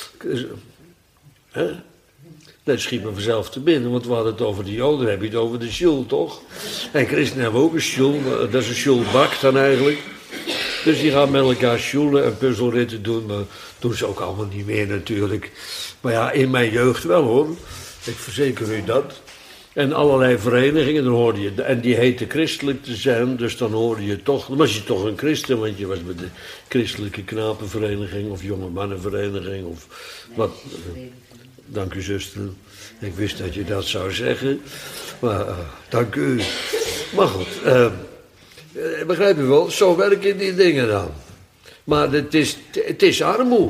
Dat schiet me vanzelf te binnen. Want we hadden het over de Joden. Dan heb je het over de sjoel, toch? En christenen hebben ook een sjoel. Dat is een sjoelbak dan eigenlijk. Dus die gaan met elkaar sjoelen en puzzelritten doen. Maar doen ze ook allemaal niet meer natuurlijk. Maar ja, in mijn jeugd wel hoor. Ik verzeker u dat. En allerlei verenigingen, dan hoorde je. En die heten christelijk te zijn, dus dan hoorde je toch. Dan was je toch een christen, want je was bij de christelijke knapenvereniging of jonge mannenvereniging of wat. Dank u, zuster. Ik wist dat je dat zou zeggen. Maar dank u. Maar goed, begrijp je wel, zo werken die dingen dan. Maar het is armoe.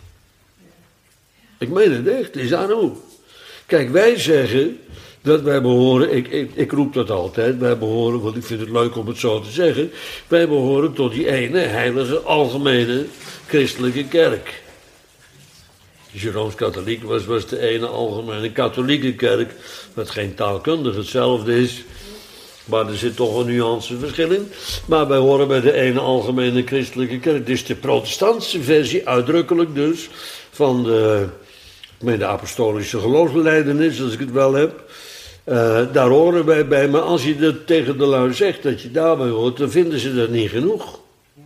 Ik meen het echt, het is armoe. Kijk, wij zeggen dat wij behoren, ik roep dat altijd, wij behoren, want ik vind het leuk om het zo te zeggen, wij behoren tot die ene heilige algemene christelijke kerk. Als je Rooms-Katholiek was de ene algemene katholieke kerk, wat geen taalkundig hetzelfde is, maar er zit toch een nuanceverschil in. Maar wij horen bij de ene algemene christelijke kerk. Dit is de protestantse versie, uitdrukkelijk dus, van de apostolische geloofsbelijdenis, als ik het wel heb. Daar horen wij bij, maar als je dat tegen de lui zegt, dat je daarbij hoort, dan vinden ze dat niet genoeg.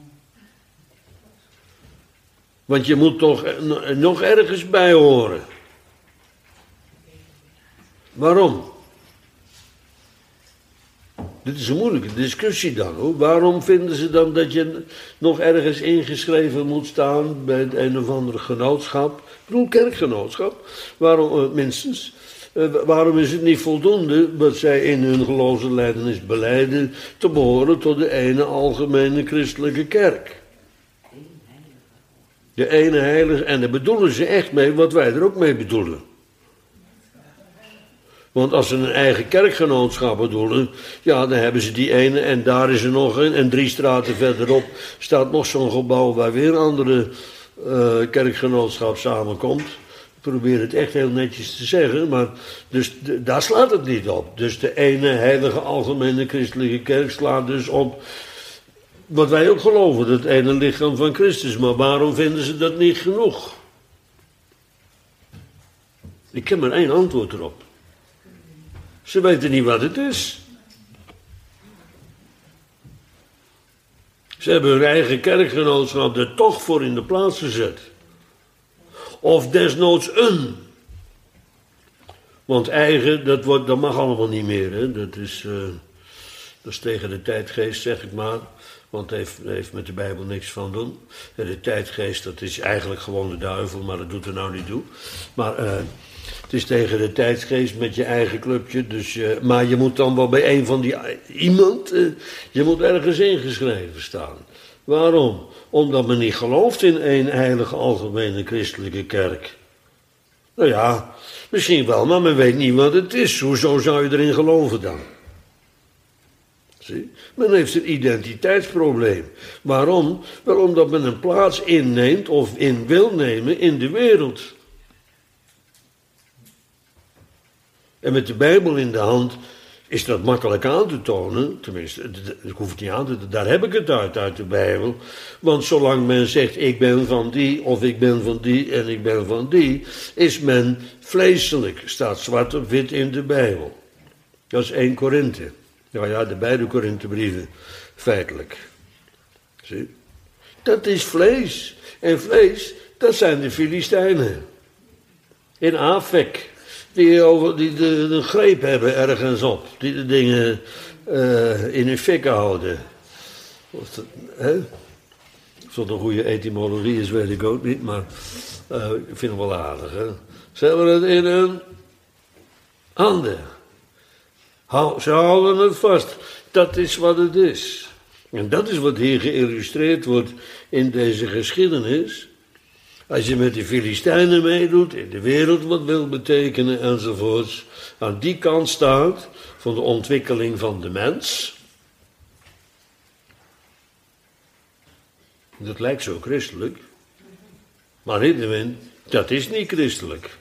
Want je moet toch nog ergens bij horen. Waarom? Dit is een moeilijke discussie dan, hoor. Waarom vinden ze dan dat je nog ergens ingeschreven moet staan bij het een of andere genootschap? Ik bedoel kerkgenootschap. Waarom, minstens. Waarom is het niet voldoende dat zij in hun geloofsbelijdenis belijden te behoren tot de ene algemene christelijke kerk? De ene heilige, en daar bedoelen ze echt mee wat wij er ook mee bedoelen. Want als ze een eigen kerkgenootschap bedoelen, ja, dan hebben ze die ene en daar is er nog een. En 3 straten verderop staat nog zo'n gebouw waar weer een andere kerkgenootschap samenkomt. Ik probeer het echt heel netjes te zeggen, maar dus daar slaat het niet op. Dus de ene heilige algemene christelijke kerk slaat dus op wat wij ook geloven, het ene lichaam van Christus. Maar waarom vinden ze dat niet genoeg? Ik heb maar 1 antwoord erop. Ze weten niet wat het is. Ze hebben hun eigen kerkgenootschap er toch voor in de plaats gezet. Of desnoods een. Want eigen, dat mag allemaal niet meer. Hè? Dat is tegen de tijdgeest, zeg ik maar. Want het heeft met de Bijbel niks van doen. De tijdgeest, dat is eigenlijk gewoon de duivel, maar dat doet er nou niet toe. Maar het is tegen de tijdsgeest met je eigen clubje. Dus, maar je moet dan wel bij een van die iemand, je moet ergens ingeschreven staan. Waarom? Omdat men niet gelooft in één heilige algemene christelijke kerk. Nou ja, misschien wel, maar men weet niet wat het is. Hoezo zou je erin geloven dan? Zie? Men heeft een identiteitsprobleem. Waarom? Wel omdat men een plaats inneemt of in wil nemen in de wereld. En met de Bijbel in de hand is dat makkelijk aan te tonen. Tenminste, ik hoef het niet aan te tonen. Daar heb ik het uit de Bijbel. Want zolang men zegt, ik ben van die, of ik ben van die en ik ben van die, is men vleeselijk. Staat zwart op wit in de Bijbel. Dat is 1 Korinthe. Nou ja, de beide Korinthebrieven, feitelijk. Zie? Dat is vlees. En vlees, dat zijn de Filistijnen. In Afek. Die de greep hebben ergens op. Die de dingen in hun fikken houden. Of dat een goede etymologie is, weet ik ook niet. Maar ik vind het wel aardig. Hè? Ze hebben het in hun handen. Ze houden het vast. Dat is wat het is. En dat is wat hier geïllustreerd wordt in deze geschiedenis. Als je met de Filistijnen meedoet, in de wereld wat wil betekenen enzovoorts, aan die kant staat van de ontwikkeling van de mens. Dat lijkt zo christelijk, maar niettemin, dat is niet christelijk.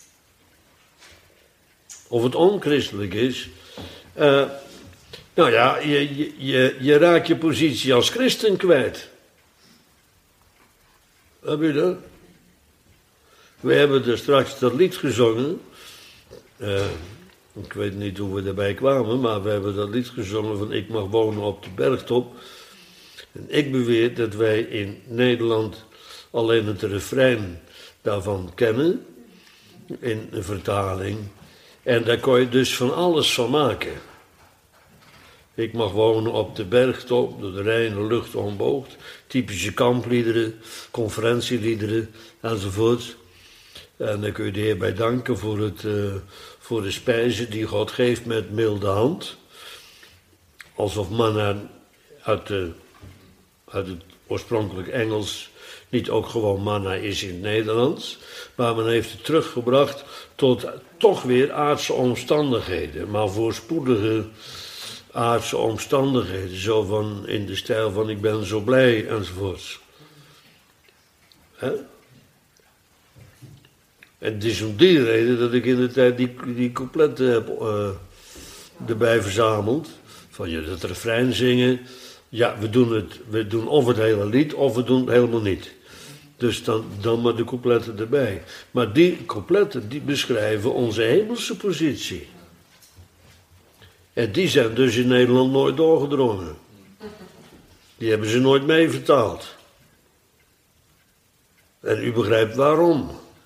Of het onchristelijk is, nou ja, je raakt je positie als christen kwijt. Heb je dat? We hebben er straks dat lied gezongen. Ik weet niet hoe we daarbij kwamen, maar we hebben dat lied gezongen van Ik mag wonen op de bergtop. En ik beweer dat wij in Nederland alleen het refrein daarvan kennen, in een vertaling. En daar kon je dus van alles van maken. Ik mag wonen op de bergtop, door de reine lucht omboogd. Typische kampliederen, conferentieliederen enzovoort. En daar kun je de Heer bij danken voor de spijzen die God geeft met milde hand. Alsof manna uit het oorspronkelijk Engels niet ook gewoon manna is in het Nederlands. Maar men heeft het teruggebracht tot toch weer aardse omstandigheden. Maar voorspoedige aardse omstandigheden. Zo van in de stijl van ik ben zo blij enzovoorts. En het is om die reden dat ik in de tijd die coupletten heb erbij verzameld. Van je dat refrein zingen. Ja, we doen of het hele lied of we doen het helemaal niet. Dus dan maar de coupletten erbij. Maar die coupletten die beschrijven onze hemelse positie. En die zijn dus in Nederland nooit doorgedrongen. Die hebben ze nooit mee vertaald. En u begrijpt waarom.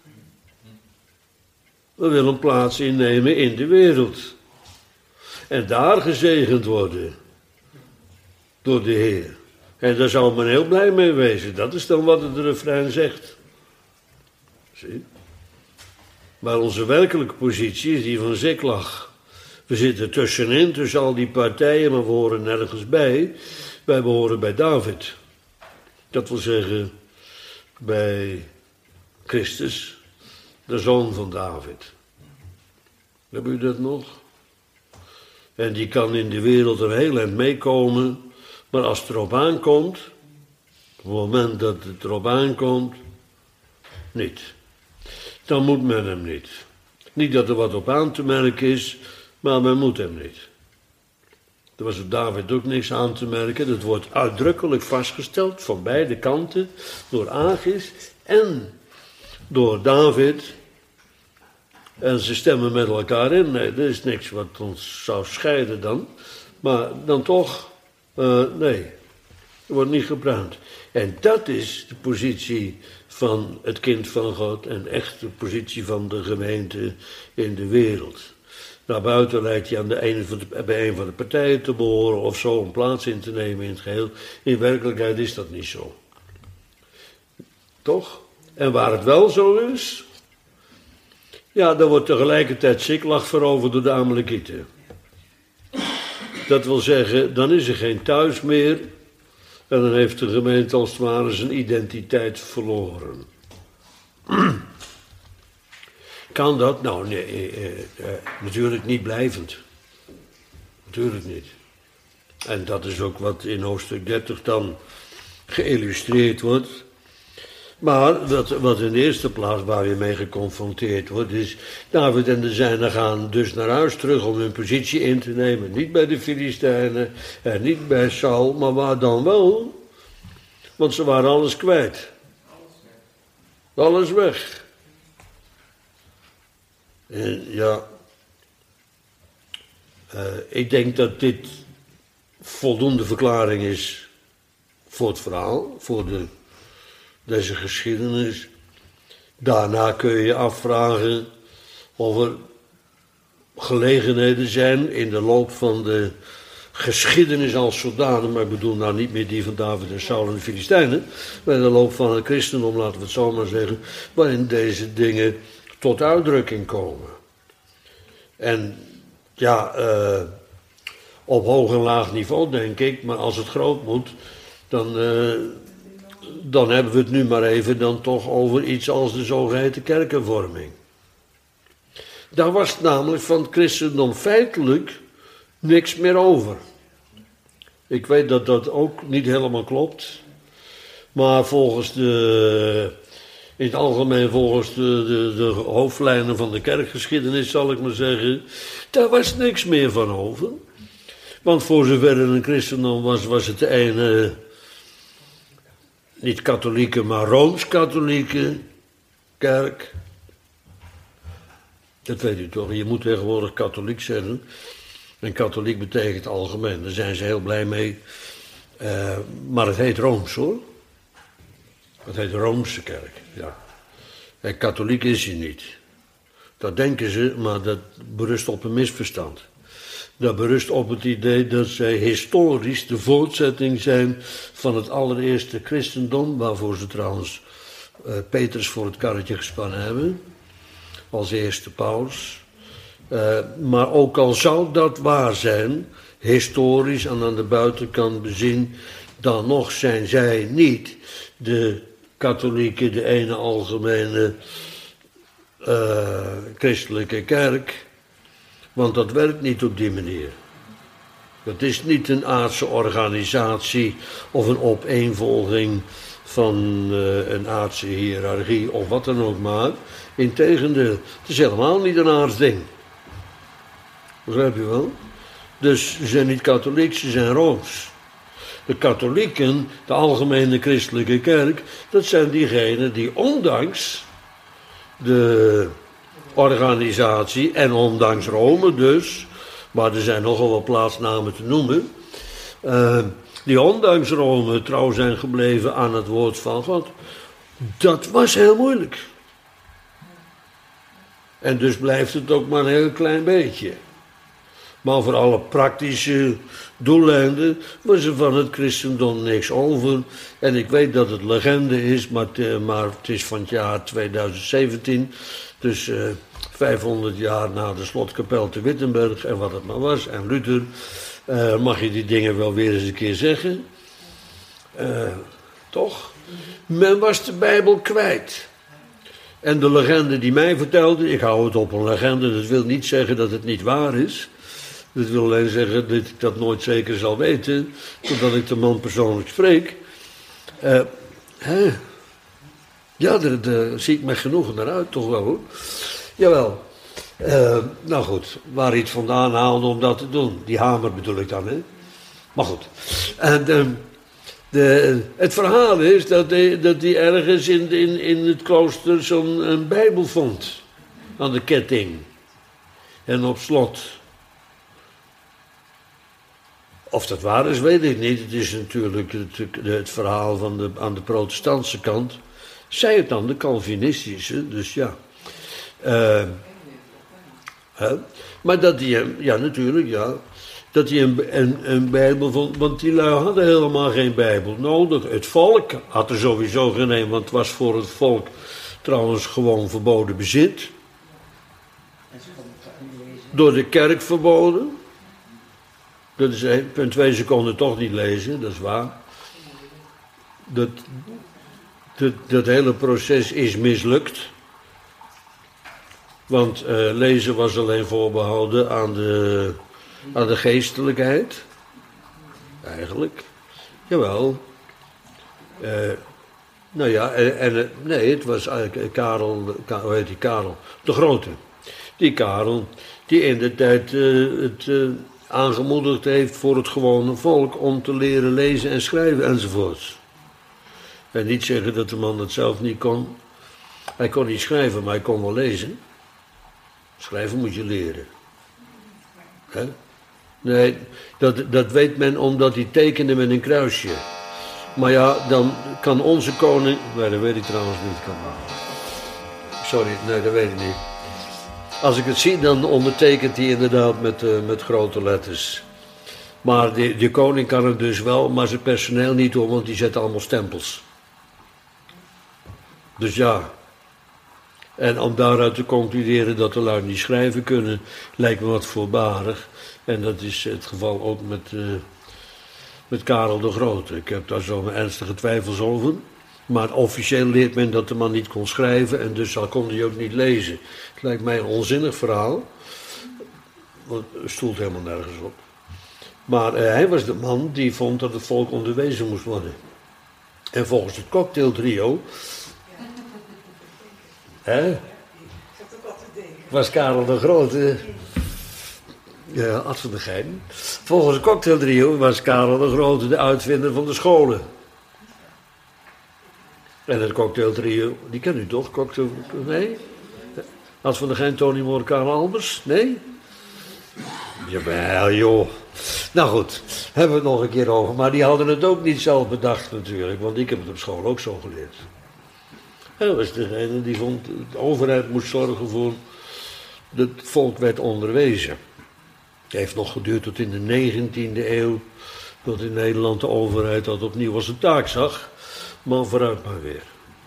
We willen een plaats innemen in de wereld. En daar gezegend worden. Door de Heer. En daar zou men heel blij mee wezen. Dat is dan wat het refrein zegt. Zie? Maar onze werkelijke positie is die van Ziklag. We zitten tussenin, tussen al die partijen, maar we horen nergens bij. Wij behoren bij David. Dat wil zeggen, bij Christus, de zoon van David. Hebben u dat nog? En die kan in de wereld een heel eind meekomen. Maar als het erop aankomt, op het moment dat het erop aankomt, niet. Dan moet men hem niet. Niet dat er wat op aan te merken is, maar men moet hem niet. Er was op David ook niks aan te merken. Dat wordt uitdrukkelijk vastgesteld van beide kanten, door Achis en door David. En ze stemmen met elkaar in. Nee, er is niks wat ons zou scheiden dan. Maar dan toch, nee, er wordt niet gebruikt. En dat is de positie van het kind van God en echt de positie van de gemeente in de wereld. Naar buiten lijkt hij aan bij een van de partijen te behoren of zo een plaats in te nemen in het geheel. In werkelijkheid is dat niet zo. Toch? En waar het wel zo is, ja, dan wordt tegelijkertijd Ziklag veroverd door de Amalekieten. Dat wil zeggen, dan is er geen thuis meer en dan heeft de gemeente als het ware zijn identiteit verloren. Kan dat? Nou, nee, natuurlijk niet blijvend. Natuurlijk niet. En dat is ook wat in hoofdstuk 30 dan geïllustreerd wordt. Maar wat in de eerste plaats waar je mee geconfronteerd wordt is... David en de zijnen gaan dus naar huis terug om hun positie in te nemen. Niet bij de Filistijnen en niet bij Saul, maar waar dan wel? Want ze waren alles kwijt. Alles weg. En ja, ik denk dat dit voldoende verklaring is voor het verhaal, voor deze geschiedenis. Daarna kun je je afvragen of er gelegenheden zijn in de loop van de geschiedenis als zodanig, maar ik bedoel nou niet meer die van David en Saul en de Filistijnen, maar in de loop van het christendom, laten we het zo maar zeggen, waarin deze dingen tot uitdrukking komen. En ja, op hoog en laag niveau denk ik, maar als het groot moet, dan hebben we het nu maar even dan toch over iets als de zogeheten kerkenvorming. Daar was namelijk van het christendom feitelijk niks meer over. Ik weet dat dat ook niet helemaal klopt, maar in het algemeen volgens de hoofdlijnen van de kerkgeschiedenis, zal ik maar zeggen, daar was niks meer van over. Want voor zover er een christendom was het de ene, niet katholieke, maar rooms-katholieke kerk. Dat weet u toch, je moet tegenwoordig katholiek zeggen. En katholiek betekent algemeen, daar zijn ze heel blij mee. Maar het heet Rooms hoor. Het heet Roomse kerk, ja. En katholiek is hij niet. Dat denken ze, maar dat berust op een misverstand. Dat berust op het idee dat zij historisch de voortzetting zijn van het allereerste christendom, waarvoor ze trouwens Petrus voor het karretje gespannen hebben, als eerste paus. Maar ook al zou dat waar zijn, historisch en aan de buitenkant bezien, dan nog zijn zij niet de katholieke, de ene algemene christelijke kerk. Want dat werkt niet op die manier. Dat is niet een aardse organisatie of een opeenvolging van een aardse hiërarchie of wat dan ook maar. Integendeel, het is helemaal niet een aards ding. Begrijp je wel? Dus ze zijn niet katholiek, ze zijn rooms. De katholieken, de algemene christelijke kerk, dat zijn diegenen die ondanks de organisatie en ondanks Rome dus, maar er zijn nogal wat plaatsnamen te noemen, die ondanks Rome trouw zijn gebleven aan het woord van God. Dat was heel moeilijk. En dus blijft het ook maar een heel klein beetje. Maar voor alle praktische doeleinden was er van het christendom niks over. En ik weet dat het legende is, maar het is van het jaar 2017. Dus 500 jaar na de slotkapel te Wittenberg en wat het maar was. En Luther, mag je die dingen wel weer eens een keer zeggen. Toch? Men was de Bijbel kwijt. En de legende die mij vertelde, ik hou het op een legende, dat wil niet zeggen dat het niet waar is. Dat wil alleen zeggen dat ik dat nooit zeker zal weten, totdat ik de man persoonlijk spreek. Ja, daar zie ik me genoegen naar uit, toch wel hoor. Jawel. Nou goed, waar iets vandaan haalde om dat te doen. Die hamer bedoel ik dan, hè. Maar goed. En het verhaal is dat hij ergens in het klooster zo'n Bijbel vond. Aan de ketting. En op slot. Of dat waar is, weet ik niet. Het is natuurlijk het verhaal aan de protestantse kant. Zij het dan de Calvinistische, dus ja. Maar dat hij, ja natuurlijk, ja. Dat hij een Bijbel vond, want die lui hadden helemaal geen Bijbel nodig. Het volk had er sowieso geen een, want het was voor het volk trouwens gewoon verboden bezit. Door de kerk verboden. Dat is punt 2, ze konden toch niet lezen, dat is waar. Dat hele proces is mislukt. Want lezen was alleen voorbehouden aan de geestelijkheid. Eigenlijk. Jawel. Nou ja, nee, het was eigenlijk Karel, hoe heet die Karel? De Grote. Die Karel, die in de tijd het aangemoedigd heeft voor het gewone volk om te leren lezen en schrijven enzovoorts. En niet zeggen dat de man het zelf niet kon. Hij kon niet schrijven, maar hij kon wel lezen. Schrijven moet je leren. Hè? Nee, dat weet men omdat hij tekende met een kruisje. Maar ja, dan kan onze koning... Nee, dat weet ik trouwens niet. Sorry, nee, dat weet ik niet. Als ik het zie, dan ondertekent hij inderdaad met grote letters. Maar de koning kan het dus wel, maar zijn personeel niet hoor, want die zetten allemaal stempels. Dus ja. En om daaruit te concluderen dat de lui niet schrijven kunnen, lijkt me wat voorbarig. En dat is het geval ook met Karel de Grote. Ik heb daar zo mijn ernstige twijfels over. Maar officieel leert men dat de man niet kon schrijven en dus kon hij ook niet lezen. Het lijkt mij een onzinnig verhaal. Want het stoelt helemaal nergens op. Maar hij was de man die vond dat het volk onderwezen moest worden. En volgens het cocktailtrio... was Karel de Grote... Ja, Ad van der Geijn. Volgens het cocktailtrio was Karel de Grote de uitvinder van de scholen. En het cocktailtrio, die kent u toch? Nee? Ad van der Geijn, Tony Moore, Karel Albers? Nee? Jawel, joh. Nou goed, hebben we het nog een keer over. Maar die hadden het ook niet zelf bedacht natuurlijk. Want ik heb het op school ook zo geleerd. Hij was degene die vond, de overheid moest zorgen voor... dat het volk werd onderwezen. Het heeft nog geduurd tot in de 19e eeuw... dat in Nederland de overheid dat opnieuw als een taak zag... Maar vooruit maar weer.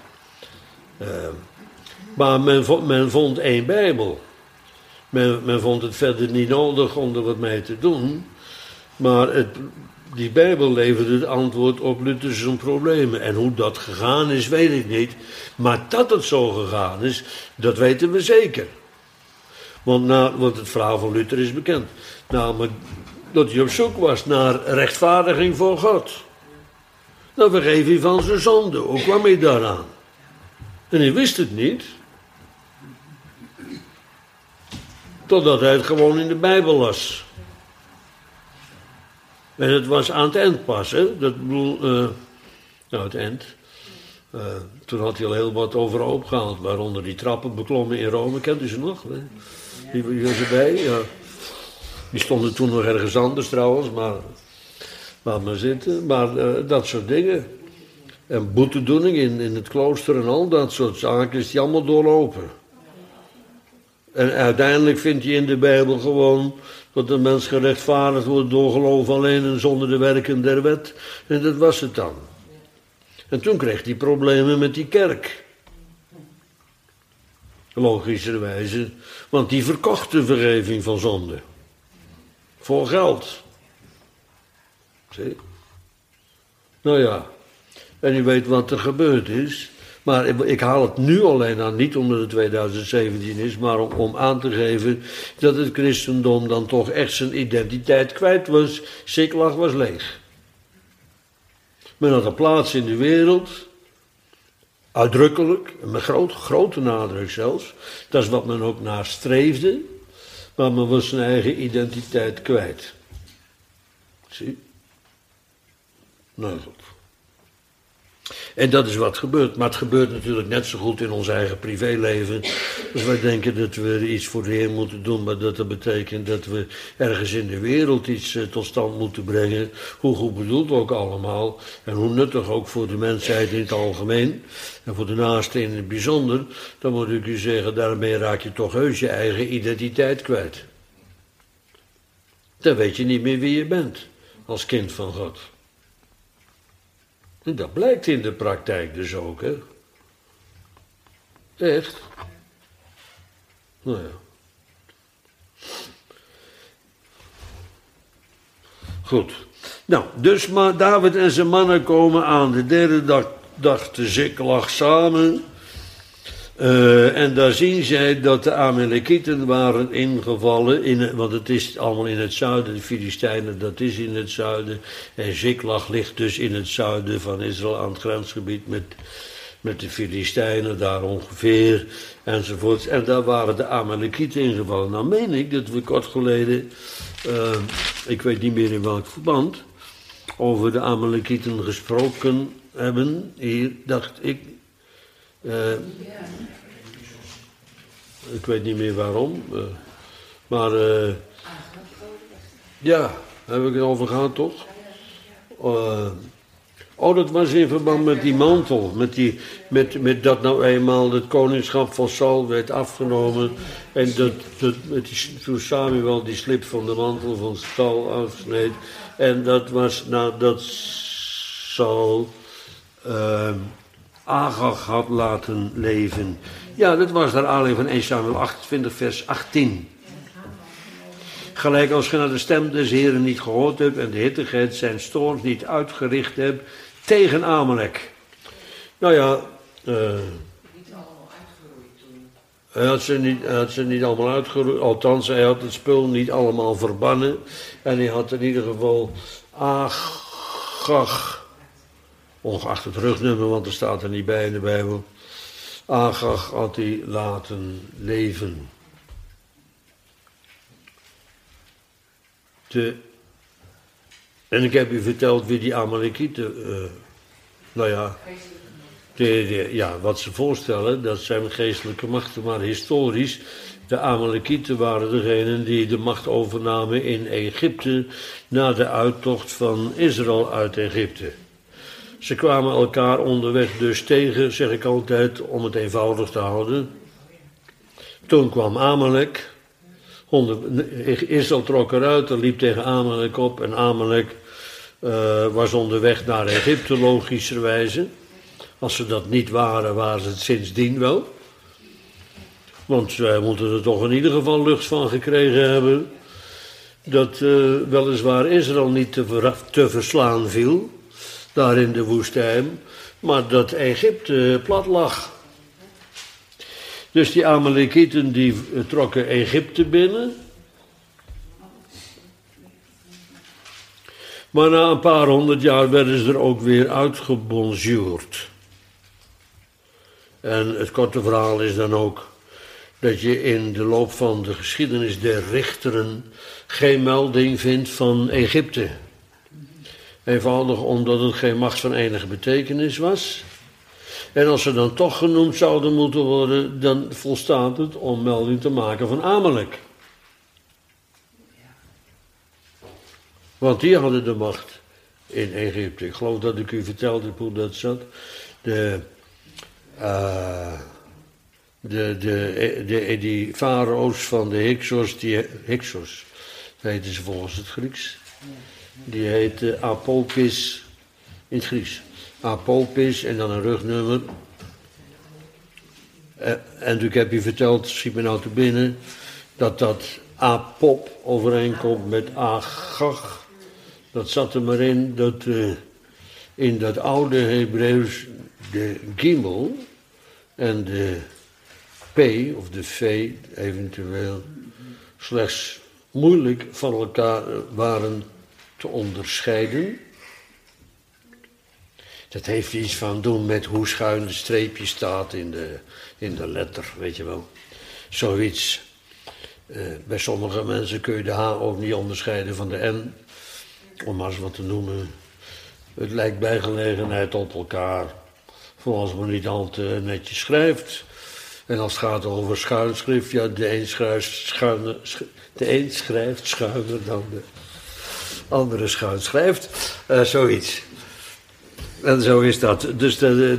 Maar men vond één Bijbel. Men vond het verder niet nodig om er wat mee te doen. Maar die Bijbel leverde het antwoord op Luther's problemen. En hoe dat gegaan is, weet ik niet. Maar dat het zo gegaan is, dat weten we zeker. Want het verhaal van Luther is bekend. Namelijk dat hij op zoek was naar rechtvaardiging voor God. Dan vergeef hij van zijn zonde. Hoe kwam hij daaraan? En hij wist het niet. Totdat hij het gewoon in de Bijbel las. En het was aan het eind pas, hè. Het eind. Toen had hij al heel wat overhoop gehaald. Waaronder die trappen beklommen in Rome. Kent u ze nog? Hè? Die was erbij, ja. Die stonden toen nog ergens anders trouwens, maar... Laat maar zitten, maar dat soort dingen. En boetedoening in het klooster en al dat soort zaken is die allemaal doorlopen. En uiteindelijk vindt hij in de Bijbel gewoon dat de mens gerechtvaardigd wordt door geloof alleen en zonder de werken der wet. En dat was het dan. En toen kreeg hij problemen met die kerk. Logischerwijze, want die verkocht de vergeving van zonde. Voor geld. Zie? Nou ja, en u weet wat er gebeurd is. Maar ik haal het nu alleen aan, niet omdat het 2017 is, maar om aan te geven dat het christendom dan toch echt zijn identiteit kwijt was. Siklag was leeg. Men had een plaats in de wereld, uitdrukkelijk, en met grote nadruk zelfs. Dat is wat men ook naar streefde, maar men was zijn eigen identiteit kwijt. Zie? Nou goed. En dat is wat gebeurt. Maar het gebeurt natuurlijk net zo goed in ons eigen privéleven. Dus wij denken dat we iets voor de Heer moeten doen, maar dat betekent dat we ergens in de wereld iets tot stand moeten brengen. Hoe goed bedoeld ook allemaal. En hoe nuttig ook voor de mensheid in het algemeen. En voor de naasten in het bijzonder. Dan moet ik u zeggen, daarmee raak je toch heus je eigen identiteit kwijt. Dan weet je niet meer wie je bent. Als kind van God. En dat blijkt in de praktijk dus ook, hè. Echt. Nou ja. Goed. Nou, dus maar David en zijn mannen komen aan de derde dag te Ziklag samen. En daar zien zij dat de Amalekieten waren ingevallen, want het is allemaal in het zuiden, de Filistijnen, dat is in het zuiden. En Ziklag ligt dus in het zuiden van Israël aan het grensgebied met de Filistijnen, daar ongeveer, enzovoorts. En daar waren de Amalekieten ingevallen. Nou meen ik dat we kort geleden, ik weet niet meer in welk verband, over de Amalekieten gesproken hebben. Hier dacht ik, ik weet niet meer waarom, maar ja, heb ik het over gehad toch? Dat was in verband met die mantel, met dat nou eenmaal het koningschap van Saul werd afgenomen en toen Samuel die slip van de mantel van Saul afsneed en dat was nadat Saul Agag had laten leven. Ja, dat was naar aanleiding van 1 Samuel 28 vers 18. Gelijk als je naar de stem des Heren niet gehoord hebt en de hittigheid zijn toorn niet uitgericht hebt tegen Amalek. Nou ja, hij had ze niet allemaal uitgeroeid, althans hij had het spul niet allemaal verbannen. En hij had in ieder geval Agag, ongeacht het rugnummer, want er staat er niet bij in de Bijbel, Agag had hij laten leven. En ik heb u verteld wie die Amalekieten, wat ze voorstellen, dat zijn geestelijke machten, maar historisch, de Amalekieten waren degenen die de macht overnamen in Egypte na de uittocht van Israël uit Egypte. Ze kwamen elkaar onderweg dus tegen, zeg ik altijd, om het eenvoudig te houden. Toen kwam Amalek. Israël trok eruit en liep tegen Amalek op. En Amalek was onderweg naar Egypte, logischerwijze. Als ze dat niet waren, waren ze het sindsdien wel. Want wij moeten er toch in ieder geval lucht van gekregen hebben dat weliswaar Israël niet te verslaan viel, daar in de woestijn, maar dat Egypte plat lag. Dus die Amalekieten die trokken Egypte binnen. Maar na een paar 100 jaar werden ze er ook weer uitgebonjourd. En het korte verhaal is dan ook dat je in de loop van de geschiedenis der richteren geen melding vindt van Egypte. Eenvoudig omdat het geen macht van enige betekenis was. En als ze dan toch genoemd zouden moeten worden, dan volstaat het om melding te maken van Amalek. Want die hadden de macht in Egypte. Ik geloof dat ik u verteld heb hoe dat zat. Die farao's van de Hyksos, dat heten ze volgens het Grieks. Die heette Apolpis in het Grieks. Apolpis en dan een rugnummer. En ik heb je verteld, schiet me nou te binnen, dat Apop overeenkomt met Agag. Dat zat er maar in dat in dat oude Hebreeuws de Gimel en de P of de V eventueel slechts moeilijk van elkaar waren te onderscheiden. Dat heeft iets van doen met hoe schuin de streepje staat in de letter, weet je wel. Zoiets. Bij sommige mensen kun je de H ook niet onderscheiden van de N, om maar eens wat te noemen. Het lijkt bij gelegenheid op elkaar, volgens me niet al te netjes schrijft. En als het gaat over schuinschrift, ja, de een schrijft schuiner dan de andere schuin schrijft. Zoiets. En zo is dat. Dus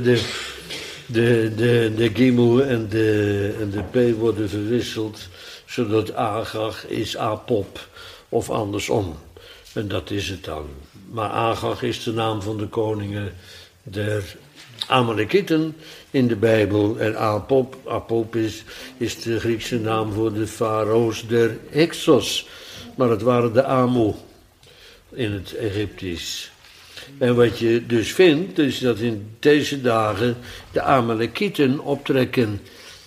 de Gimel en de P worden verwisseld, zodat Agag is Apop of andersom. En dat is het dan. Maar Agag is de naam van de koningen der Amalekieten in de Bijbel. En Apop is de Griekse naam voor de farao's der Hyksos. Maar het waren de Amo in het Egyptisch. En wat je dus vindt, is dat in deze dagen de Amalekieten optrekken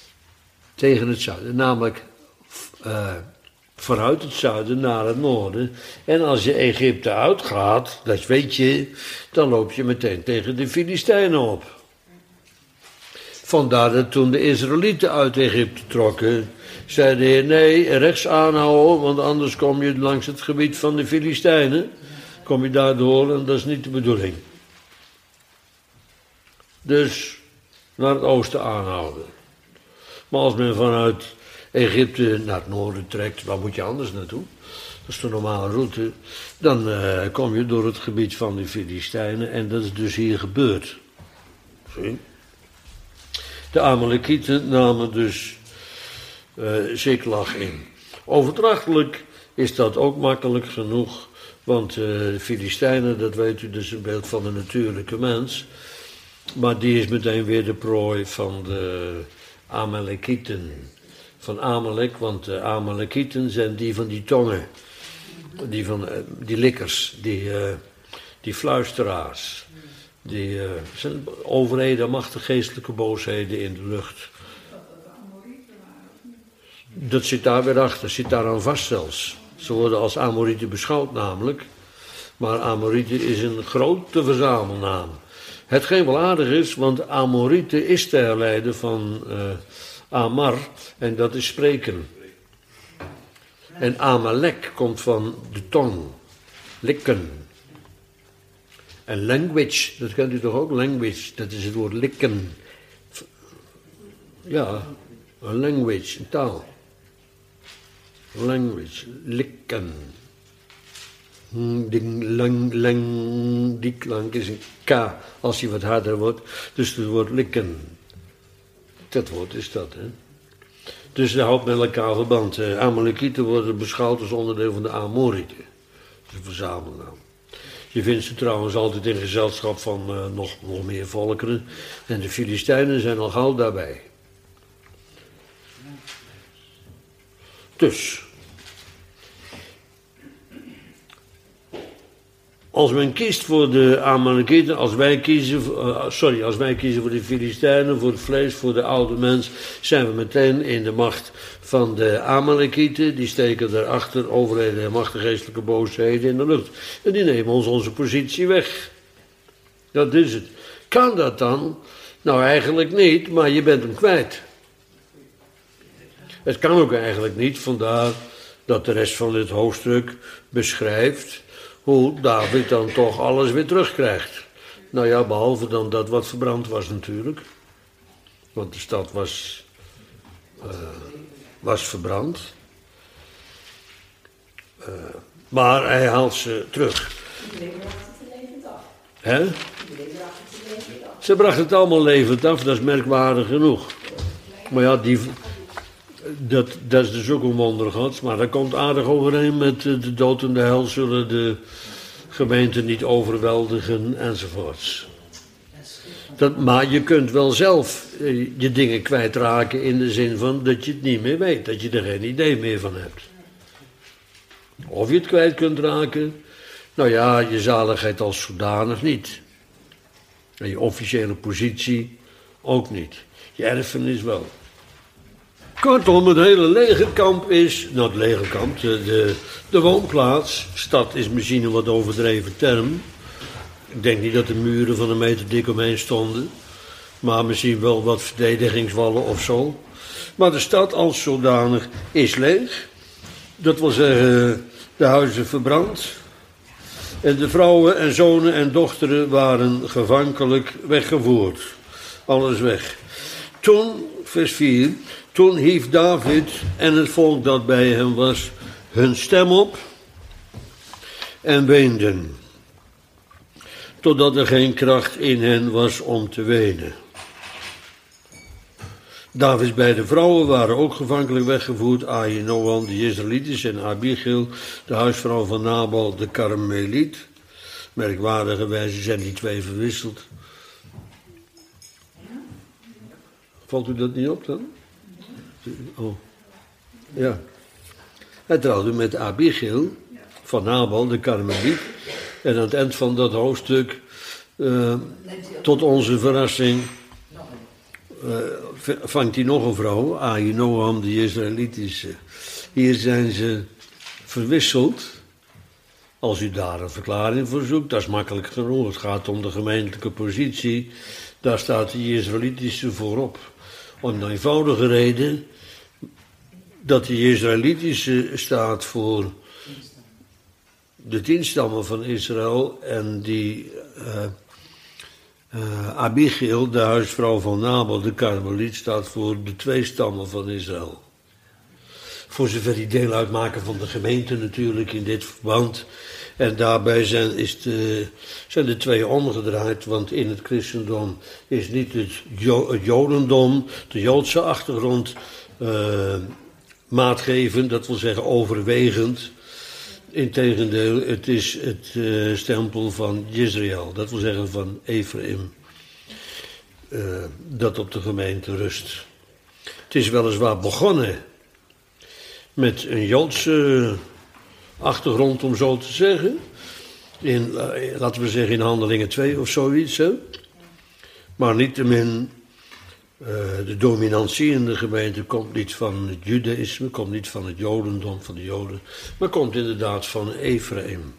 tegen het zuiden. Namelijk vanuit het zuiden naar het noorden. En als je Egypte uitgaat, dat weet je, dan loop je meteen tegen de Filistijnen op. Vandaar dat toen de Israëlieten uit Egypte trokken, zei de Heer, nee, rechts aanhouden, want anders kom je langs het gebied van de Filistijnen. Kom je daardoor en dat is niet de bedoeling. Dus naar het oosten aanhouden. Maar als men vanuit Egypte naar het noorden trekt, waar moet je anders naartoe? Dat is de normale route. Dan kom je door het gebied van de Filistijnen en dat is dus hier gebeurd. Zie? De Amalekieten namen dus Ziklag in. Overdrachtelijk is dat ook makkelijk genoeg, want de Filistijnen, dat weet u, dat is een beeld van de natuurlijke mens. Maar die is meteen weer de prooi van de Amalekieten. Van Amalek, want de Amalekieten zijn die van die tongen. Die likkers, die fluisteraars. Die zijn overheden, machtige geestelijke boosheden in de lucht. Dat zit daar weer achter, zit daar aan vast zelfs. Ze worden als Amorieten beschouwd namelijk. Maar Amorieten is een grote verzamelnaam. Hetgeen wel aardig is, want Amorieten is te herleiden van Amar. En dat is spreken. En Amalek komt van de tong. Likken. En language, dat kent u toch ook? Language, dat is het woord likken. Ja, een language, een taal. Language, likken. Die klank is een K als hij wat harder wordt. Dus het woord likken. Dat woord is dat, hè. Dus dat houdt met elkaar verband. Amalekieten worden beschouwd als onderdeel van de Amorieten. Dat is een verzamelnaam. Je vindt ze trouwens altijd in gezelschap van nog meer volkeren. En de Filistijnen zijn al gauw daarbij. Dus. Als men kiest voor de Amalekieten, als wij kiezen voor de Filistijnen, voor het vlees, voor de oude mens, zijn we meteen in de macht van de Amalekieten. Die steken daarachter overheden en machtige geestelijke boosheden in de lucht. En die nemen ons onze positie weg. Dat is het. Kan dat dan? Nou, eigenlijk niet, maar je bent hem kwijt. Het kan ook eigenlijk niet, vandaar dat de rest van dit hoofdstuk beschrijft hoe David dan toch alles weer terugkrijgt. Nou ja, behalve dan dat wat verbrand was natuurlijk. Want de stad was verbrand. Maar hij haalt ze terug. Hè? Ze brachten het allemaal levend af, dat is merkwaardig genoeg. Maar ja, dat is dus ook een wonder Gods, maar dat komt aardig overeen met de dood en de hel zullen de gemeente niet overweldigen enzovoorts. Maar je kunt wel zelf je dingen kwijtraken in de zin van dat je het niet meer weet, dat je er geen idee meer van hebt. Of je het kwijt kunt raken, nou ja, je zaligheid als zodanig niet. En je officiële positie ook niet. Je erfenis wel. Kortom, het hele legerkamp is, nou het legerkamp, de woonplaats, stad is misschien een wat overdreven term. Ik denk niet dat de muren van een meter dik omheen stonden, maar misschien wel wat verdedigingswallen of zo. Maar de stad als zodanig is leeg. Dat wil zeggen, de huizen verbrand. En de vrouwen en zonen en dochteren waren gevankelijk weggevoerd. Alles weg. Toen, vers 4... Toen hief David en het volk dat bij hem was hun stem op en weenden, totdat er geen kracht in hen was om te wenen. Davids beide vrouwen waren ook gevankelijk weggevoerd, Ahinoam de Jezreelitisch en Abigail, de huisvrouw van Nabal de Karmeliet. Merkwaardigerwijze zijn die twee verwisseld. Valt u dat niet op dan? Oh, ja. Hij trouwde met Abigail van Nabal, de Karmeliet. En aan het eind van dat hoofdstuk, tot onze verrassing, vangt hij nog een vrouw, Ahinoam, de Israëlitische. Hier zijn ze verwisseld. Als u daar een verklaring voor zoekt, dat is makkelijk genoeg. Het gaat om de gemeentelijke positie. Daar staat de Israëlitische voorop. Om de eenvoudige reden dat de Israëlitische staat voor de 10 stammen van Israël en die Abigail, de huisvrouw van Nabal, de Karmeliet, staat voor de 2 stammen van Israël. Voor zover die deel uitmaken van de gemeente natuurlijk in dit verband. En daarbij zijn de 2 omgedraaid, want in het christendom is niet het jodendom, de Joodse achtergrond, maatgevend, dat wil zeggen overwegend. Integendeel, het is het stempel van Israël, dat wil zeggen van Ephraim, dat op de gemeente rust. Het is weliswaar begonnen met een Joodse achtergrond, om zo te zeggen. Laten we zeggen in Handelingen 2 of zoiets. Hè? Maar niettemin, de dominantie in de gemeente komt niet van het judaïsme, komt niet van het jodendom, van de joden, maar komt inderdaad van Ephraim.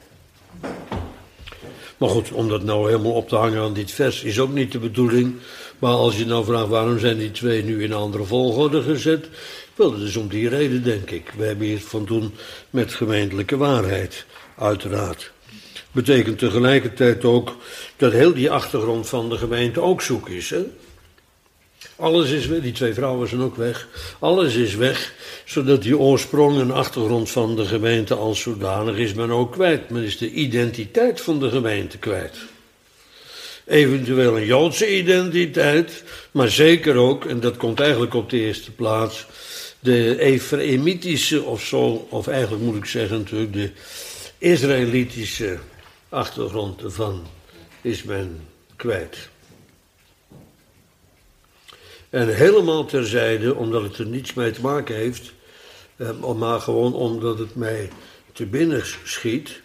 Maar goed, om dat nou helemaal op te hangen aan dit vers is ook niet de bedoeling. Maar als je nou vraagt waarom zijn die 2 nu in een andere volgorde gezet, wel, dat is om die reden, denk ik. We hebben hier van doen met gemeentelijke waarheid, uiteraard. Betekent tegelijkertijd ook dat heel die achtergrond van de gemeente ook zoek is. Hè? Alles is weg, die 2 vrouwen zijn ook weg. Alles is weg, zodat die oorsprong en achtergrond van de gemeente als zodanig is men ook kwijt. Men is de identiteit van de gemeente kwijt. Eventueel een Joodse identiteit, maar zeker ook, en dat komt eigenlijk op de eerste plaats, de Ephraimitische of zo, of eigenlijk moet ik zeggen natuurlijk de Israëlitische achtergrond ervan is men kwijt. En helemaal terzijde, omdat het er niets mee te maken heeft, maar gewoon omdat het mij te binnen schiet,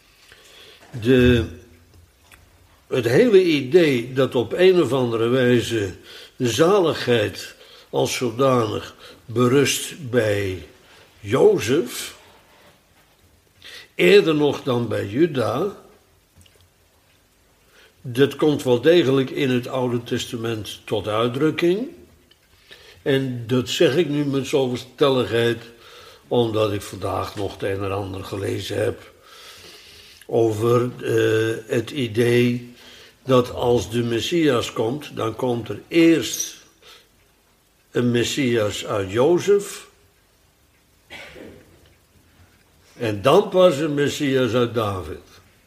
het hele idee dat op een of andere wijze de zaligheid als zodanig berust bij Jozef, eerder nog dan bij Juda, dat komt wel degelijk in het Oude Testament tot uitdrukking. En dat zeg ik nu met zoveel stelligheid, omdat ik vandaag nog het een en ander gelezen heb over het idee dat als de Messias komt, dan komt er eerst een Messias uit Jozef en dan pas een Messias uit David.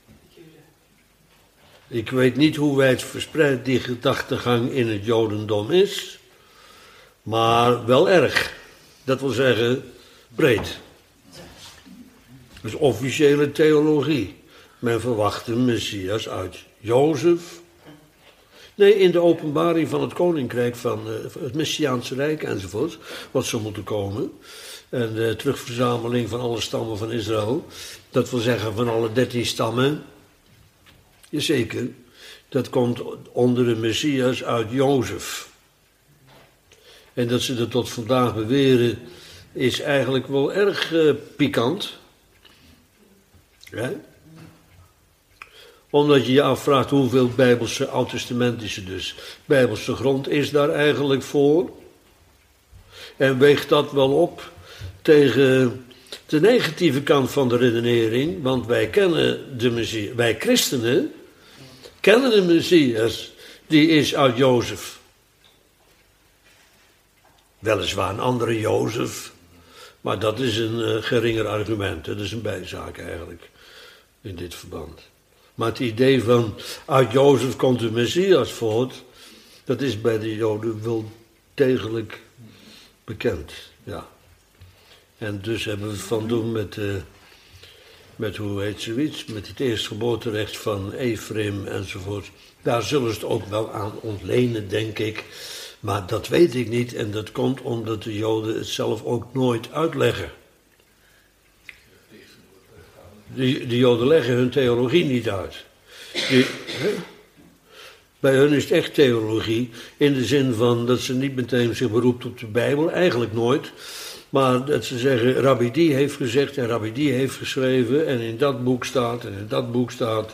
Ik weet niet hoe wijd verspreid die gedachtegang in het Jodendom is, maar wel erg. Dat wil zeggen, breed. Dus officiële theologie. Men verwacht een Messias uit Jozef. Nee, in de openbaring van het koninkrijk van het Messiaanse Rijk enzovoort, wat zou moeten komen. En de terugverzameling van alle stammen van Israël. Dat wil zeggen van alle 13 stammen. Jazeker, dat komt onder de Messias uit Jozef. En dat ze dat tot vandaag beweren is eigenlijk wel erg pikant. Ja? Omdat je je afvraagt hoeveel bijbelse, oud-testamentische dus, bijbelse grond is daar eigenlijk voor. En weegt dat wel op tegen de negatieve kant van de redenering, want wij kennen de Messias, wij christenen kennen de Messias, die is uit Jozef. Weliswaar een andere Jozef, maar dat is een geringer argument, dat is een bijzaak eigenlijk, in dit verband. Maar het idee van uit Jozef komt de Messias voort, dat is bij de Joden wel degelijk bekend, ja. En dus hebben we het van doen met hoe heet zoiets, met het eerstgeboorterecht van Ephraim enzovoort. Daar zullen ze het ook wel aan ontlenen, denk ik. Maar dat weet ik niet en dat komt omdat de Joden het zelf ook nooit uitleggen. De Joden leggen hun theologie niet uit. Bij hun is het echt theologie, in de zin van dat ze niet meteen zich beroept op de Bijbel, eigenlijk nooit. Maar dat ze zeggen, Rabbi die heeft gezegd en Rabbi die heeft geschreven en in dat boek staat en in dat boek staat.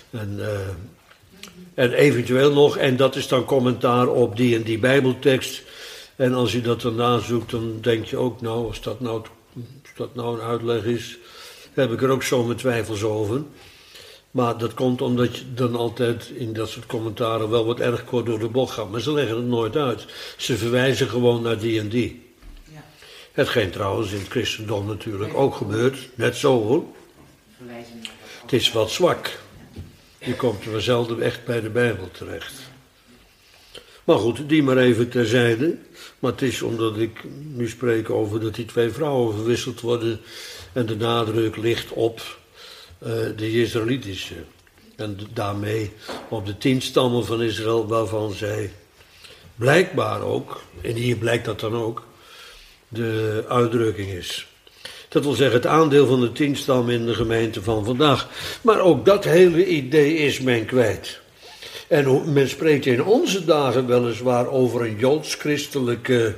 En eventueel nog, en dat is dan commentaar op die en die Bijbeltekst. En als je dat dan nazoekt, dan denk je ook, nou, als dat nou een uitleg is, heb ik er ook zo mijn twijfels over. Maar dat komt omdat je dan altijd in dat soort commentaren wel wat erg kort door de bocht gaat. Maar ze leggen het nooit uit. Ze verwijzen gewoon naar die en die. Ja. Hetgeen trouwens in het christendom natuurlijk ook gebeurt. Net zo hoor. Het is wat zwak. Je komt er zelden echt bij de Bijbel terecht. Maar goed, die maar even terzijde. Maar het is omdat ik nu spreek over dat die twee vrouwen verwisseld worden. En de nadruk ligt op de Israëlitische. En daarmee op de 10 stammen van Israël, waarvan zij blijkbaar ook, en hier blijkt dat dan ook, de uitdrukking is. Dat wil zeggen het aandeel van de 10 stammen in de gemeente van vandaag. Maar ook dat hele idee is men kwijt. En men spreekt in onze dagen weliswaar over een joods-christelijke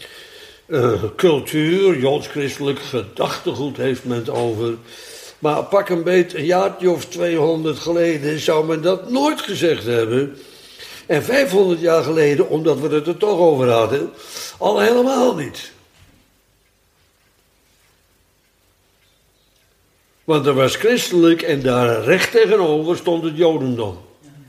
cultuur, joods-christelijk gedachtegoed heeft men het over. Maar pak een beet, een jaartje of 200 geleden zou men dat nooit gezegd hebben. En 500 jaar geleden, omdat we het er toch over hadden, al helemaal niet. Want er was christelijk en daar recht tegenover stond het jodendom.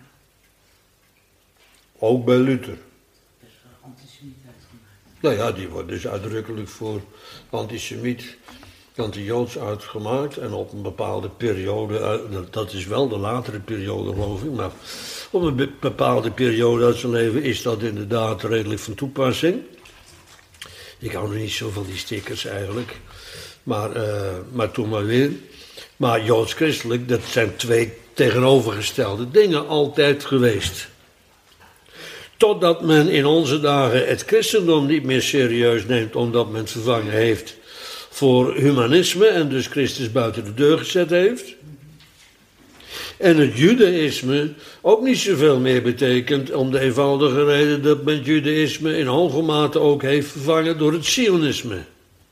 Ook bij Luther. Dat is wel antisemiet uitgemaakt. Nou ja, die wordt dus uitdrukkelijk voor antisemiet, anti-joods uitgemaakt. En op een bepaalde periode, dat is wel de latere periode geloof ik, maar op een bepaalde periode uit zijn leven is dat inderdaad redelijk van toepassing. Ik hou er niet zo van die stickers eigenlijk, maar toen maar weer. Maar joods-christelijk, dat zijn twee tegenovergestelde dingen altijd geweest. Totdat men in onze dagen het christendom niet meer serieus neemt, omdat men het vervangen heeft voor humanisme en dus Christus buiten de deur gezet heeft. En het judaïsme ook niet zoveel meer betekent, om de eenvoudige reden dat men het judaïsme in hoge mate ook heeft vervangen door het sionisme.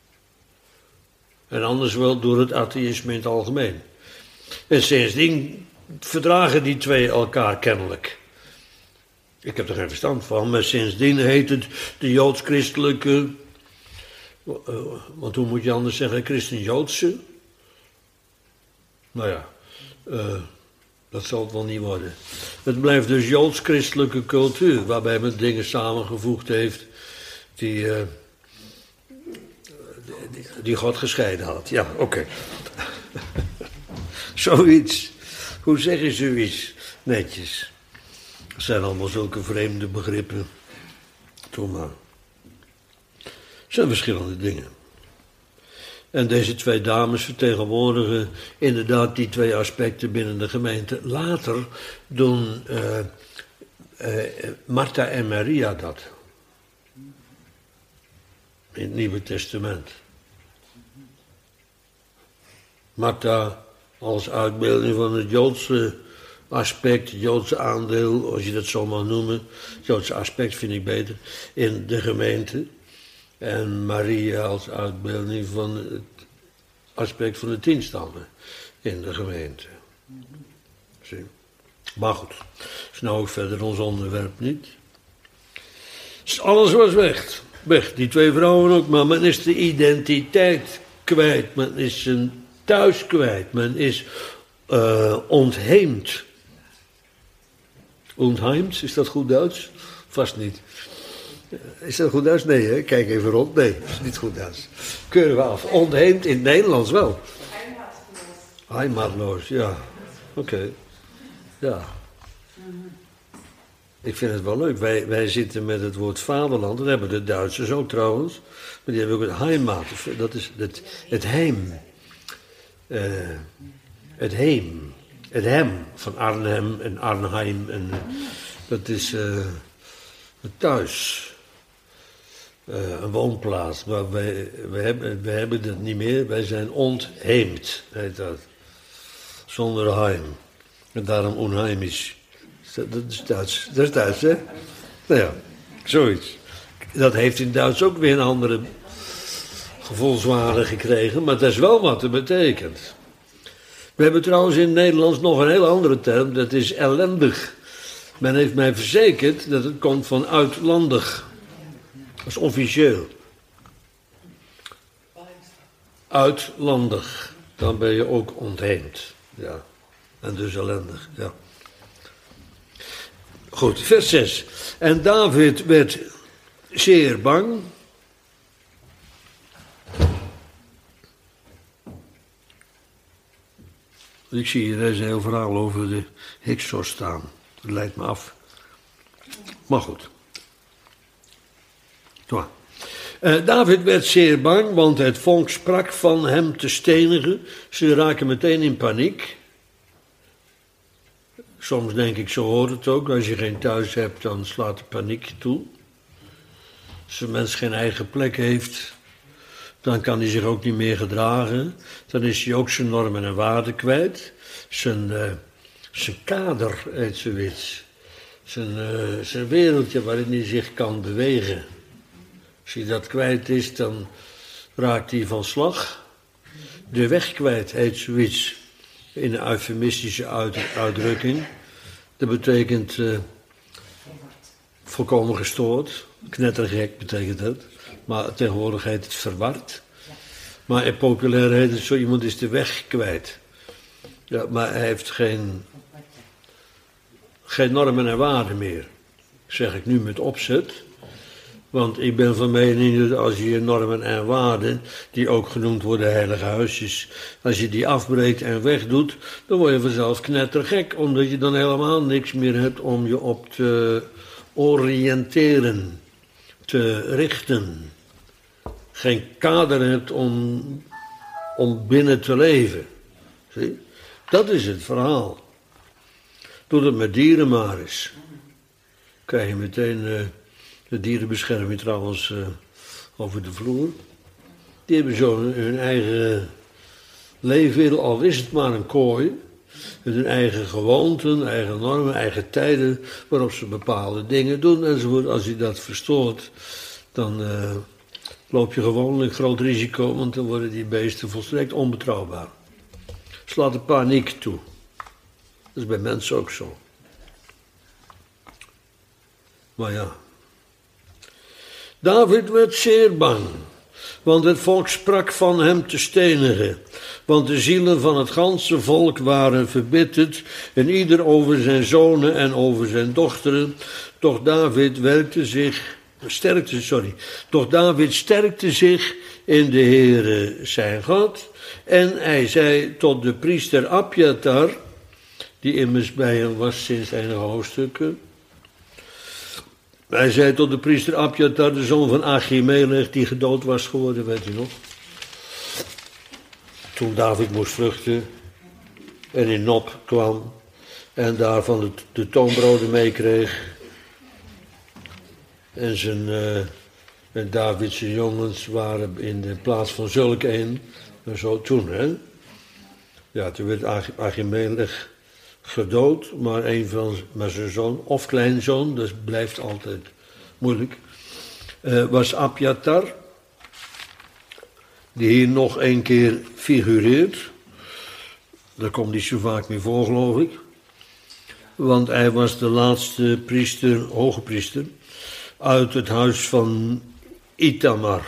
En anders wel door het atheïsme in het algemeen. En sindsdien verdragen die twee elkaar kennelijk. Ik heb er geen verstand van, maar sindsdien heet het de joods-christelijke, want hoe moet je anders zeggen, christen-joodse? Nou ja, dat zal het wel niet worden. Het blijft dus joods-christelijke cultuur, waarbij men dingen samengevoegd heeft die God gescheiden had. Ja, oké. Zoiets. Hoe zeg je zoiets? Netjes. Het zijn allemaal zulke vreemde begrippen. Doe maar. Het zijn verschillende dingen. En deze twee dames vertegenwoordigen inderdaad die twee aspecten binnen de gemeente. Later doen Martha en Maria dat. In het Nieuwe Testament. Martha als uitbeelding van het Joodse aspect, het Joodse aandeel, als je dat zo mag noemen. Het Joodse aspect vind ik beter, in de gemeente. En Maria als uitbeelding van het aspect van de 10 stammen in de gemeente. Zie. Maar goed, is nou ook verder ons onderwerp niet. Dus alles was weg. Weg, die twee vrouwen ook, maar men is de identiteit kwijt. Men is zijn thuis kwijt. Men is ontheemd. Ontheimd, is dat goed Duits? Vast niet. Is dat goed Duits? Nee, hè? Kijk even rond. Nee, dat is niet goed Duits. Keuren we af. Ontheemd in het Nederlands wel. Heimatloos, ja. Oké. Ja. Ik vind het wel leuk. Wij zitten met het woord vaderland. Dat hebben de Duitsers ook trouwens. Maar die hebben ook het heimat. Dat is het heim. Het heim. Het hem van Arnhem en Arnheim. En, dat is het thuis. Een woonplaats. Maar wij hebben dat niet meer. Wij zijn ontheemd, heet dat. Zonder heim. En daarom onheimisch. Dat is Duits. Dat is Duits, hè? Nou ja, zoiets. Dat heeft in Duits ook weer een andere gevoelswaarde gekregen, maar dat is wel wat het betekent. We hebben trouwens in het Nederlands nog een heel andere term, dat is ellendig. Men heeft mij verzekerd dat het komt van uitlandig. Dat is officieel. Uitlandig. Dan ben je ook ontheemd. Ja. En dus ellendig, ja. Goed, vers 6. En David werd zeer bang. Ik zie hier een heel verhaal over de Hyksos staan. Dat leidt me af. Maar goed. David werd zeer bang, want het volk sprak van hem te stenigen. Ze raken meteen in paniek. Soms denk ik, zo hoort het ook. Als je geen thuis hebt, dan slaat de paniek toe. Als een mens geen eigen plek heeft, dan kan hij zich ook niet meer gedragen. Dan is hij ook zijn normen en waarden kwijt. Zijn kader, heet zoiets. Zijn wereldje waarin hij zich kan bewegen. Als hij dat kwijt is, dan raakt hij van slag. De weg kwijt, heet zoiets. In een eufemistische uitdrukking. Dat betekent volkomen gestoord. Knettergek betekent dat. Maar tegenwoordig heet het verward. Maar in populair heet het zo, iemand is de weg kwijt. Ja, maar hij heeft geen normen en waarden meer. Zeg ik nu met opzet. Want ik ben van mening dat als je je normen en waarden, die ook genoemd worden heilige huisjes, als je die afbreekt en wegdoet, dan word je vanzelf knettergek, omdat je dan helemaal niks meer hebt om je op te oriënteren, te richten. Geen kader hebt om binnen te leven. Zie? Dat is het verhaal. Doe dat met dieren maar eens. Krijg je meteen de dierenbescherming trouwens over de vloer. Die hebben zo hun eigen leefwereld, al is het maar een kooi. Met hun eigen gewoonten, eigen normen, eigen tijden waarop ze bepaalde dingen doen enzovoort. Als je dat verstoort, dan loop je gewoon een groot risico, want dan worden die beesten volstrekt onbetrouwbaar. Slaat de paniek toe. Dat is bij mensen ook zo. Maar ja. David werd zeer bang, want het volk sprak van hem te stenigen. Want de zielen van het ganse volk waren verbitterd, en ieder over zijn zonen en over zijn dochteren. Doch David sterkte zich in de Heere zijn God. En hij zei tot de priester Abjatar, die immers bij hem was sinds enige hoofdstukken. Hij zei tot de priester Abjatar, de zoon van Achimelech, die gedood was geworden, weet u nog? Toen David moest vluchten en in Nob kwam en daarvan de toonbroden meekreeg. En David's jongens waren in de plaats van zulk een. En zo toen, hè. Ja, toen werd Achimelech gedood, maar zijn zoon, of kleinzoon, dat blijft altijd moeilijk, was Abjatar, die hier nog een keer figureert. Daar komt hij zo vaak mee voor, geloof ik. Want hij was de laatste priester, hoge priester, uit het huis van Itamar.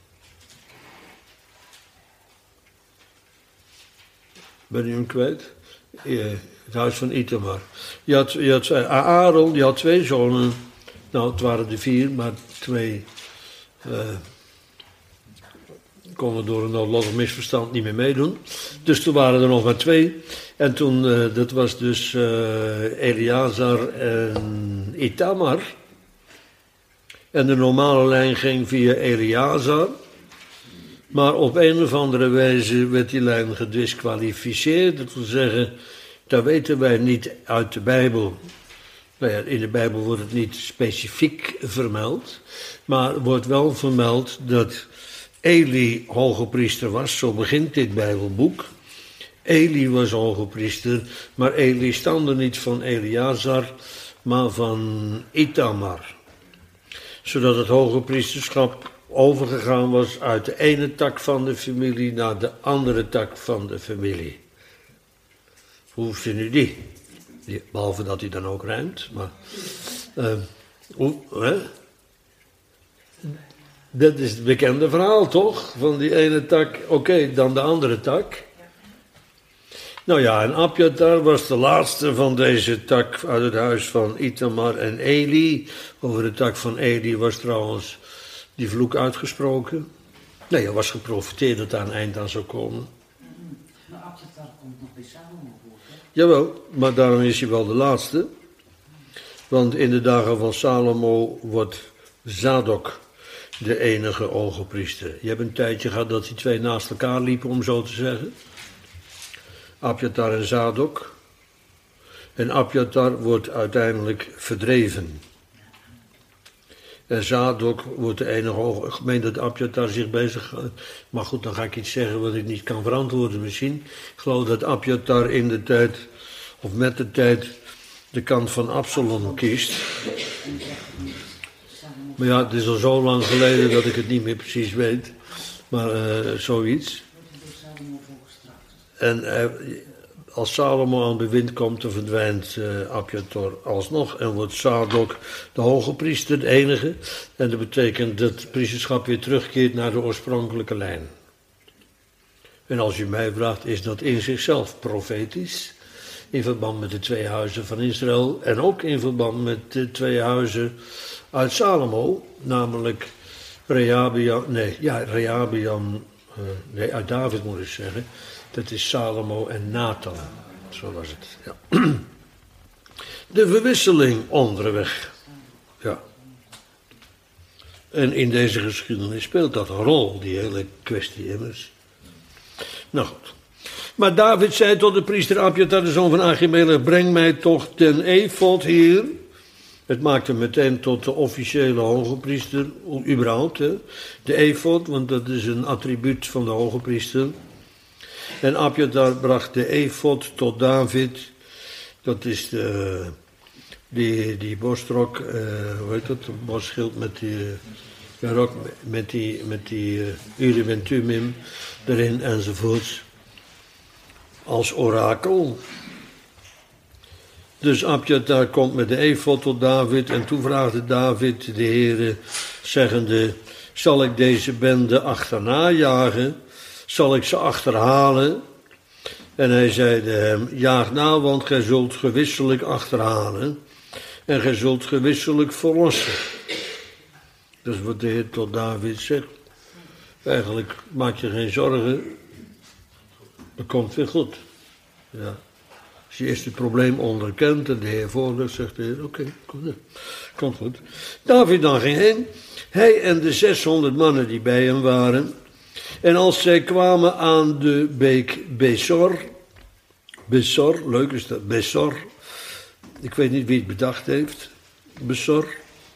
Ben je hem kwijt? Het huis van Itamar. Aaron, die had 2 zonen. Nou, het waren er 4, maar 2 konden door een noodlottig misverstand niet meer meedoen. Dus toen waren er nog maar 2. En toen, dat was dus Eleazar en Itamar. En de normale lijn ging via Eleazar. Maar op een of andere wijze werd die lijn gedisqualificeerd. Dat wil zeggen, dat weten wij niet uit de Bijbel. Nou ja, in de Bijbel wordt het niet specifiek vermeld. Maar wordt wel vermeld dat Eli hoge priester was. Zo begint dit Bijbelboek. Eli was hogepriester, maar Eli stamde niet van Eleazar, maar van Ithamar. Zodat het hogepriesterschap overgegaan was uit de ene tak van de familie naar de andere tak van de familie. Hoe vind je die? Behalve dat hij dan ook rijmt, maar... Dat is het bekende verhaal, toch? Van die ene tak, oké, dan de andere tak. Nou ja, en Abjatar was de laatste van deze tak uit het huis van Ithamar en Eli. Over de tak van Eli was trouwens die vloek uitgesproken. Nee, er was geprofeteerd dat daar een eind aan zou komen. Maar Abjatar komt nog bij Salomo voor, hè? Jawel, maar daarom is hij wel de laatste. Want in de dagen van Salomo wordt Zadok de enige hogepriester. Je hebt een tijdje gehad dat die twee naast elkaar liepen, om zo te zeggen. Abjatar en Zadok. En Abjatar wordt uiteindelijk verdreven. En Zadok wordt de enige hoge... Ik meen dat Abjatar zich bezig... Maar goed, dan ga ik iets zeggen wat ik niet kan verantwoorden misschien. Ik geloof dat Abjatar in de tijd, of met de tijd, de kant van Absalom kiest. Maar ja, het is al zo lang geleden dat ik het niet meer precies weet. Maar zoiets. En als Salomo aan bewind komt, dan verdwijnt Abjatar alsnog. En wordt Zadok de hoge priester, de enige. En dat betekent dat het priesterschap weer terugkeert naar de oorspronkelijke lijn. En als u mij vraagt, is dat in zichzelf profetisch. In verband met de twee huizen van Israël. En ook in verband met de twee huizen uit Salomo. Namelijk Rehabeam, uit David moet ik zeggen. Dat is Salomo en Nathan. Zo was het, ja. De verwisseling onderweg. Ja. En in deze geschiedenis speelt dat een rol, die hele kwestie immers. Nou goed. Maar David zei tot de priester Abjatar, de zoon van Achimelech, breng mij toch ten efod hier. Het maakt hem meteen tot de officiële hogepriester, überhaupt, hè. De efod, want dat is een attribuut van de hogepriester. En Abjatar bracht de efod tot David. Dat is die borstrok, hoe heet dat, een borstschild met die rok, met die Urim en Thummim erin enzovoorts. Als orakel. Dus Abjatar komt met de efod tot David en toen vraagde David de Heere, zeggende, zal ik deze bende achterna jagen? Zal ik ze achterhalen? En hij zeide hem, jaag na, want gij zult gewisselijk achterhalen en gij zult gewisselijk verlossen. Dat is wat de Heer tot David zegt. Eigenlijk maak je geen zorgen, dat komt weer goed. Ja. Als je eerst het probleem onderkent en de Heer voorlegt, zegt de Heer, oké, komt goed. David dan ging heen, hij en de 600 mannen die bij hem waren. En als zij kwamen aan de beek Besor, leuk is dat, Besor. Ik weet niet wie het bedacht heeft, Besor.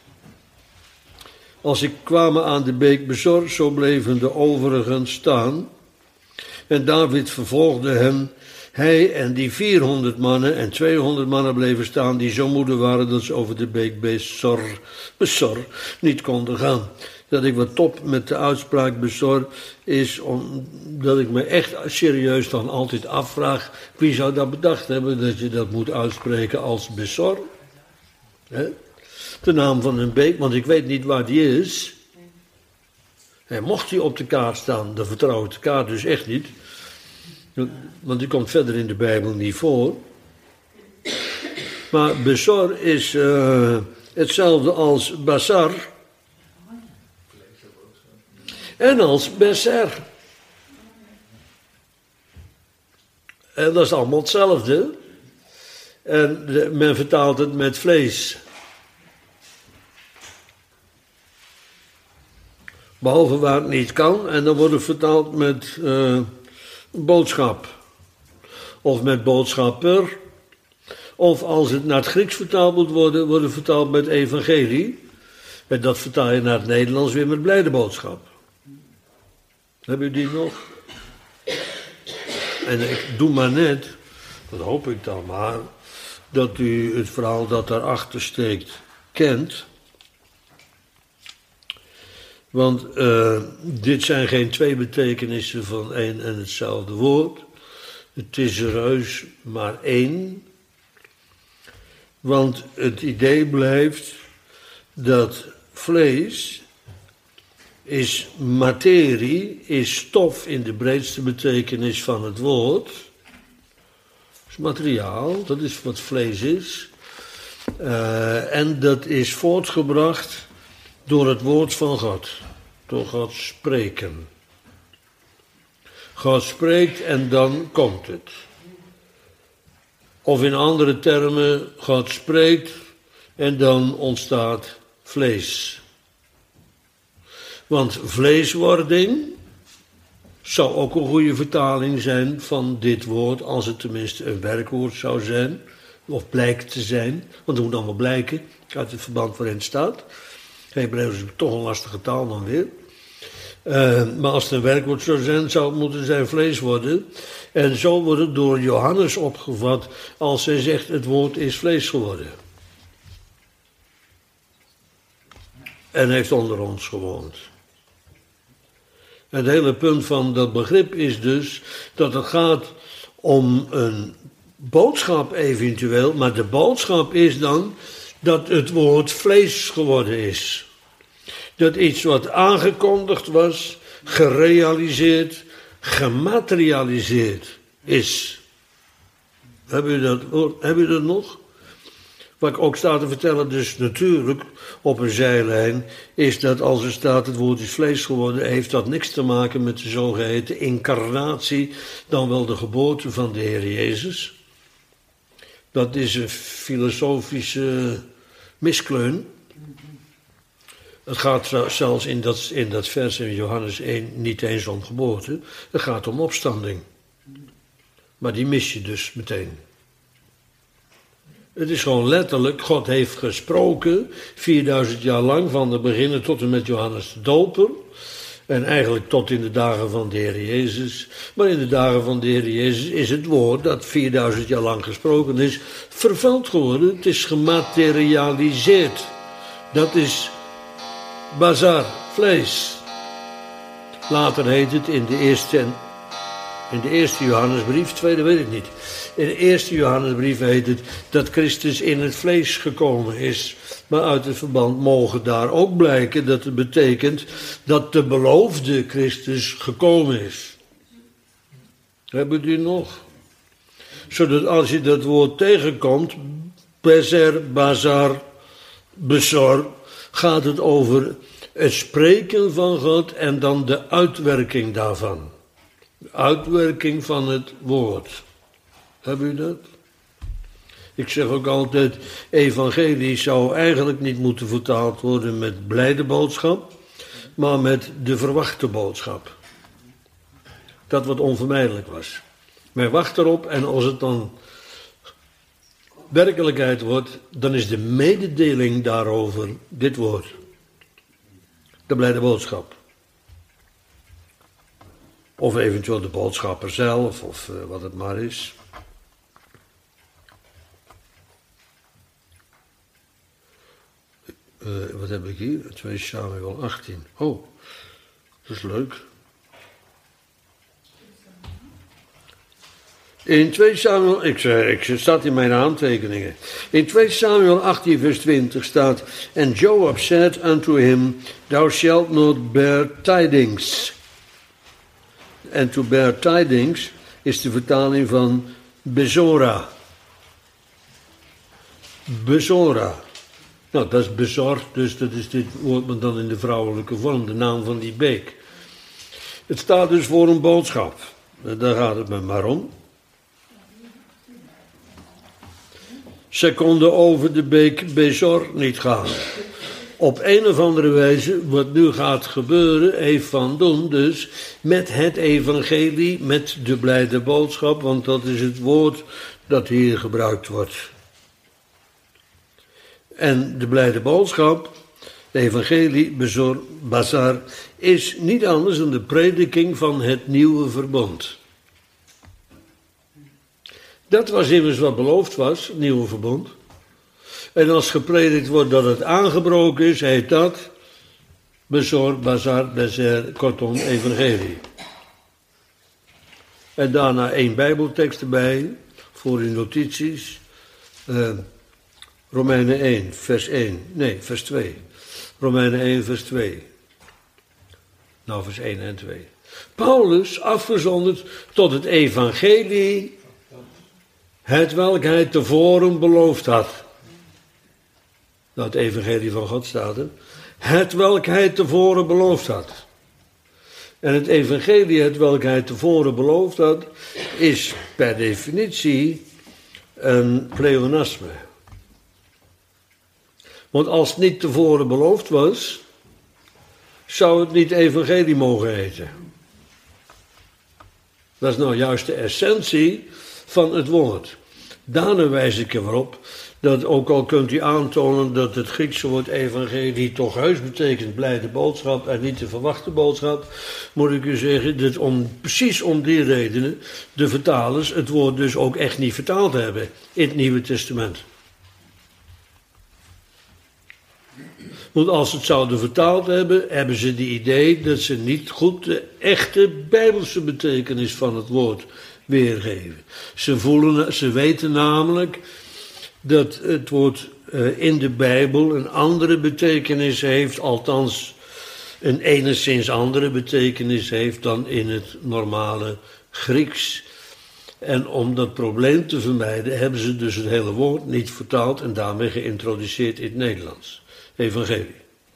Als ze kwamen aan de beek Besor, zo bleven de overigen staan. En David vervolgde hen, hij en die 400 mannen en 200 mannen bleven staan die zo moede waren dat ze over de beek Besor niet konden gaan. Dat ik wat top met de uitspraak Besor is omdat ik me echt serieus dan altijd afvraag, wie zou dat bedacht hebben dat je dat moet uitspreken als Besor? De naam van een beek, want ik weet niet waar die is. En mocht die op de kaart staan, dan vertrouw ik de kaart dus echt niet. Want die komt verder in de Bijbel niet voor. Maar Besor is hetzelfde als Basar. En als Beser. En dat is allemaal hetzelfde. En men vertaalt het met vlees. Behalve waar het niet kan. En dan wordt het vertaald met boodschap. Of met boodschapper. Of als het naar het Grieks vertaald moet worden, wordt het vertaald met evangelie. En dat vertaal je naar het Nederlands weer met blijde boodschap. Hebben jullie die nog? En ik doe maar net, dat hoop ik dan maar, dat u het verhaal dat daarachter steekt kent. Want dit zijn geen twee betekenissen van één en hetzelfde woord. Het is er heus maar één. Want het idee blijft dat vlees is materie, is stof in de breedste betekenis van het woord. Is materiaal, dat is wat vlees is. En dat is voortgebracht door het woord van God. Door God spreken. God spreekt en dan komt het. Of in andere termen, God spreekt en dan ontstaat vlees. Want vleeswording zou ook een goede vertaling zijn van dit woord, als het tenminste een werkwoord zou zijn, of blijkt te zijn, want het moet allemaal blijken uit het verband waarin het staat. Hebreeuws is toch een lastige taal dan weer. Maar als het een werkwoord zou zijn, zou het moeten zijn vlees worden. En zo wordt het door Johannes opgevat als hij zegt het woord is vlees geworden. En heeft onder ons gewoond. Het hele punt van dat begrip is dus dat het gaat om een boodschap eventueel, maar de boodschap is dan dat het woord vlees geworden is. Dat iets wat aangekondigd was, gerealiseerd, gematerialiseerd is. Heb u dat nog? Wat ik ook sta te vertellen, dus natuurlijk op een zijlijn, is dat als er staat het woord is vlees geworden, heeft dat niks te maken met de zogeheten incarnatie, dan wel de geboorte van de Heer Jezus. Dat is een filosofische miskleun. Het gaat zelfs in dat vers in Johannes 1 niet eens om geboorte. Het gaat om opstanding. Maar die mis je dus meteen. Het is gewoon letterlijk, God heeft gesproken 4000 jaar lang, van de beginnen tot en met Johannes de Doper. En eigenlijk tot in de dagen van de Heer Jezus. Maar in de dagen van de Heer Jezus is het woord dat 4000 jaar lang gesproken is, vervuld geworden. Het is gematerialiseerd. Dat is bazar, vlees. Later heet het in de eerste Johannesbrief, tweede weet ik niet. In de eerste Johannesbrief heet het dat Christus in het vlees gekomen is. Maar uit het verband mogen daar ook blijken dat het betekent dat de beloofde Christus gekomen is. Hebben jullie nog? Zodat als je dat woord tegenkomt, bezer, bazar, besor, gaat het over het spreken van God en dan de uitwerking daarvan. De uitwerking van het woord. Hebben u dat? Ik zeg ook altijd, evangelie zou eigenlijk niet moeten vertaald worden met blijde boodschap, maar met de verwachte boodschap. Dat wat onvermijdelijk was. Men wacht erop en als het dan werkelijkheid wordt, dan is de mededeling daarover dit woord. De blijde boodschap. Of eventueel de boodschapper zelf, of wat het maar is. Wat heb ik hier? 2 Samuel 18. Oh, dat is leuk. In 2 Samuel, ik staat in mijn aantekeningen. In 2 Samuel 18 vers 20 staat: And Joab said unto him, Thou shalt not bear tidings. En to bear tidings is de vertaling van bezora. Bezora. Nou, dat is bezorgd, dus dat is dit woord dan in de vrouwelijke vorm, de naam van die beek. Het staat dus voor een boodschap. Daar gaat het me maar om. Ze konden over de beek Bezor niet gaan. Op een of andere wijze, wat nu gaat gebeuren, heeft Van doen dus met het evangelie, met de blijde boodschap, want dat is het woord dat hier gebruikt wordt. En de blijde boodschap, de evangelie, bezor, bazar, is niet anders dan de prediking van het nieuwe verbond. Dat was immers wat beloofd was, het nieuwe verbond. En als gepredikt wordt dat het aangebroken is, heet dat Besor, Bazar, Bezer, kortom, evangelie. En daarna 1 bijbeltekst erbij, voor uw notities. Romeinen 1, vers 1. Nee, vers 2. Romeinen 1, vers 2. Nou, vers 1 en 2. Paulus, afgezonderd tot het evangelie, het welk hij tevoren beloofd had. Nou, het evangelie van God staat er. Het welk hij tevoren beloofd had. En het evangelie, het welk hij tevoren beloofd had, is per definitie een pleonasme. Want als het niet tevoren beloofd was, zou het niet evangelie mogen heten. Dat is nou juist de essentie van het woord. Daarna wijs ik er op dat, ook al kunt u aantonen dat het Griekse woord evangelie toch heus betekent blijde boodschap en niet de verwachte boodschap, moet ik u zeggen dat precies om die redenen de vertalers het woord dus ook echt niet vertaald hebben in het Nieuwe Testament. Want als ze het zouden vertaald hebben, hebben ze het idee dat ze niet goed de echte Bijbelse betekenis van het woord weergeven. Ze weten namelijk dat het woord in de Bijbel een andere betekenis heeft, althans een enigszins andere betekenis heeft dan in het normale Grieks. En om dat probleem te vermijden hebben ze dus het hele woord niet vertaald en daarmee geïntroduceerd in het Nederlands. Evangelie.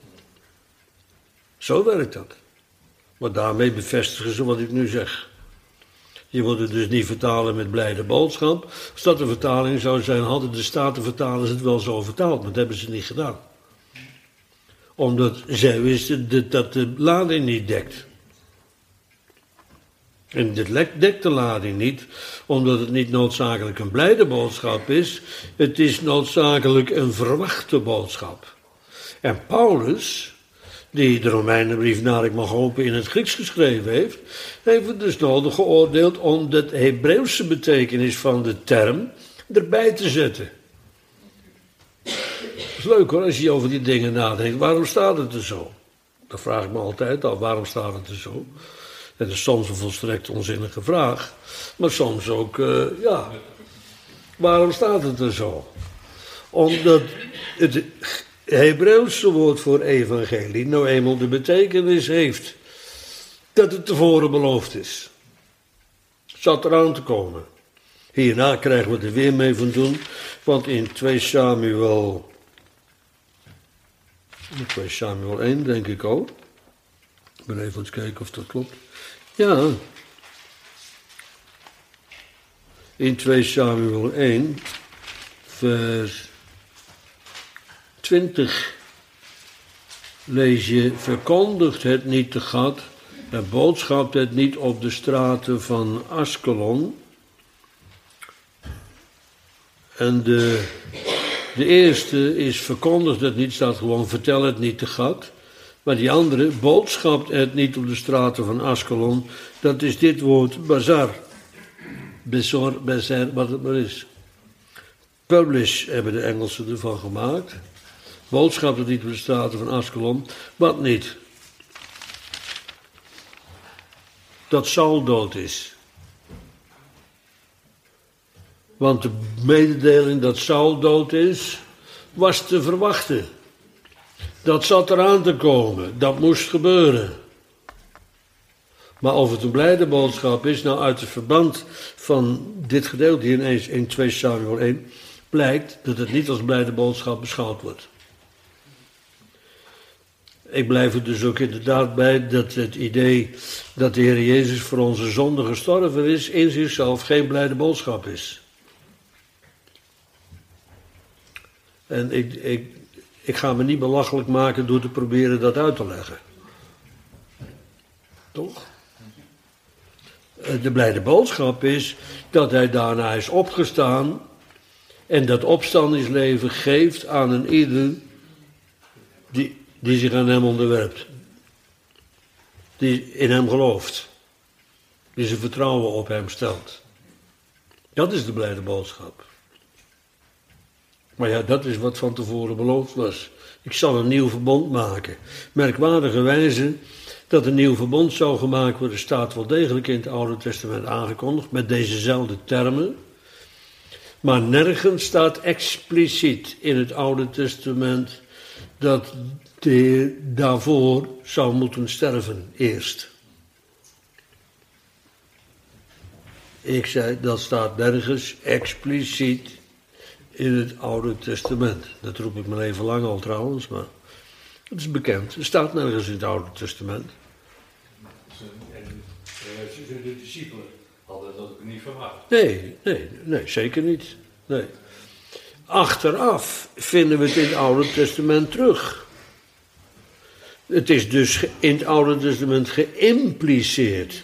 Zo werkt dat. Maar daarmee bevestigen ze wat ik nu zeg. Je moet het dus niet vertalen met blijde boodschap. Als dat een vertaling zou zijn, hadden de Statenvertalers het wel zo vertaald. Maar dat hebben ze niet gedaan. Omdat zij wisten dat de lading niet dekt. En dit dekt de lading niet, omdat het niet noodzakelijk een blijde boodschap is. Het is noodzakelijk een verwachte boodschap. En Paulus, die de Romeinenbrief naar ik mag hopen in het Grieks geschreven heeft, heeft het dus nodig geoordeeld om de Hebreeuwse betekenis van de term erbij te zetten. Dat is leuk hoor, als je over die dingen nadenkt. Waarom staat het er zo? Dat vraag ik me altijd af, waarom staat het er zo? Dat is soms een volstrekt onzinnige vraag, maar soms ook, waarom staat het er zo? Omdat het Hebreeuwse woord voor evangelie nou eenmaal de betekenis heeft dat het tevoren beloofd is. Het zat eraan te komen. Hierna krijgen we er weer mee van doen, want in 2 Samuel 1 denk ik ook. Ik ben even aan het kijken of dat klopt. Ja. In 2 Samuel 1 vers 20 lees je, verkondigt het niet te Gad en boodschapt het niet op de straten van Askelon. En de eerste is verkondigt het niet, staat gewoon vertel het niet te Gad. Maar die andere, boodschapt het niet op de straten van Askelon, dat is dit woord bazar. Besor, bezer, wat het maar is. Publish hebben de Engelsen ervan gemaakt. Boodschap het niet op de straten van Askelon. Wat niet? Dat Saul dood is. Want de mededeling dat Saul dood is, was te verwachten. Dat zat eraan te komen. Dat moest gebeuren. Maar of het een blijde boodschap is, nou uit het verband van dit gedeelte hier in 2 Samuel 1, blijkt dat het niet als blijde boodschap beschouwd wordt. Ik blijf er dus ook inderdaad bij dat het idee dat de Heer Jezus voor onze zonde gestorven is, in zichzelf geen blijde boodschap is. En ik ga me niet belachelijk maken door te proberen dat uit te leggen. Toch? De blijde boodschap is dat hij daarna is opgestaan en dat opstandingsleven geeft aan een ieder die zich aan hem onderwerpt. Die in hem gelooft. Die zijn vertrouwen op hem stelt. Dat is de blijde boodschap. Maar ja, dat is wat van tevoren beloofd was. Ik zal een nieuw verbond maken. Merkwaardigerwijze dat een nieuw verbond zou gemaakt worden, staat wel degelijk in het Oude Testament aangekondigd, met dezezelfde termen. Maar nergens staat expliciet in het Oude Testament dat de Heer daarvoor zou moeten sterven eerst. Ik zei, dat staat nergens expliciet in het Oude Testament. Dat roep ik me even lang al trouwens, maar het is bekend. Het staat nergens in het Oude Testament. De discipelen hadden dat ook niet verwacht. Nee, zeker niet. Nee. Achteraf vinden we het in het Oude Testament terug. Het is dus in het Oude Testament geïmpliceerd,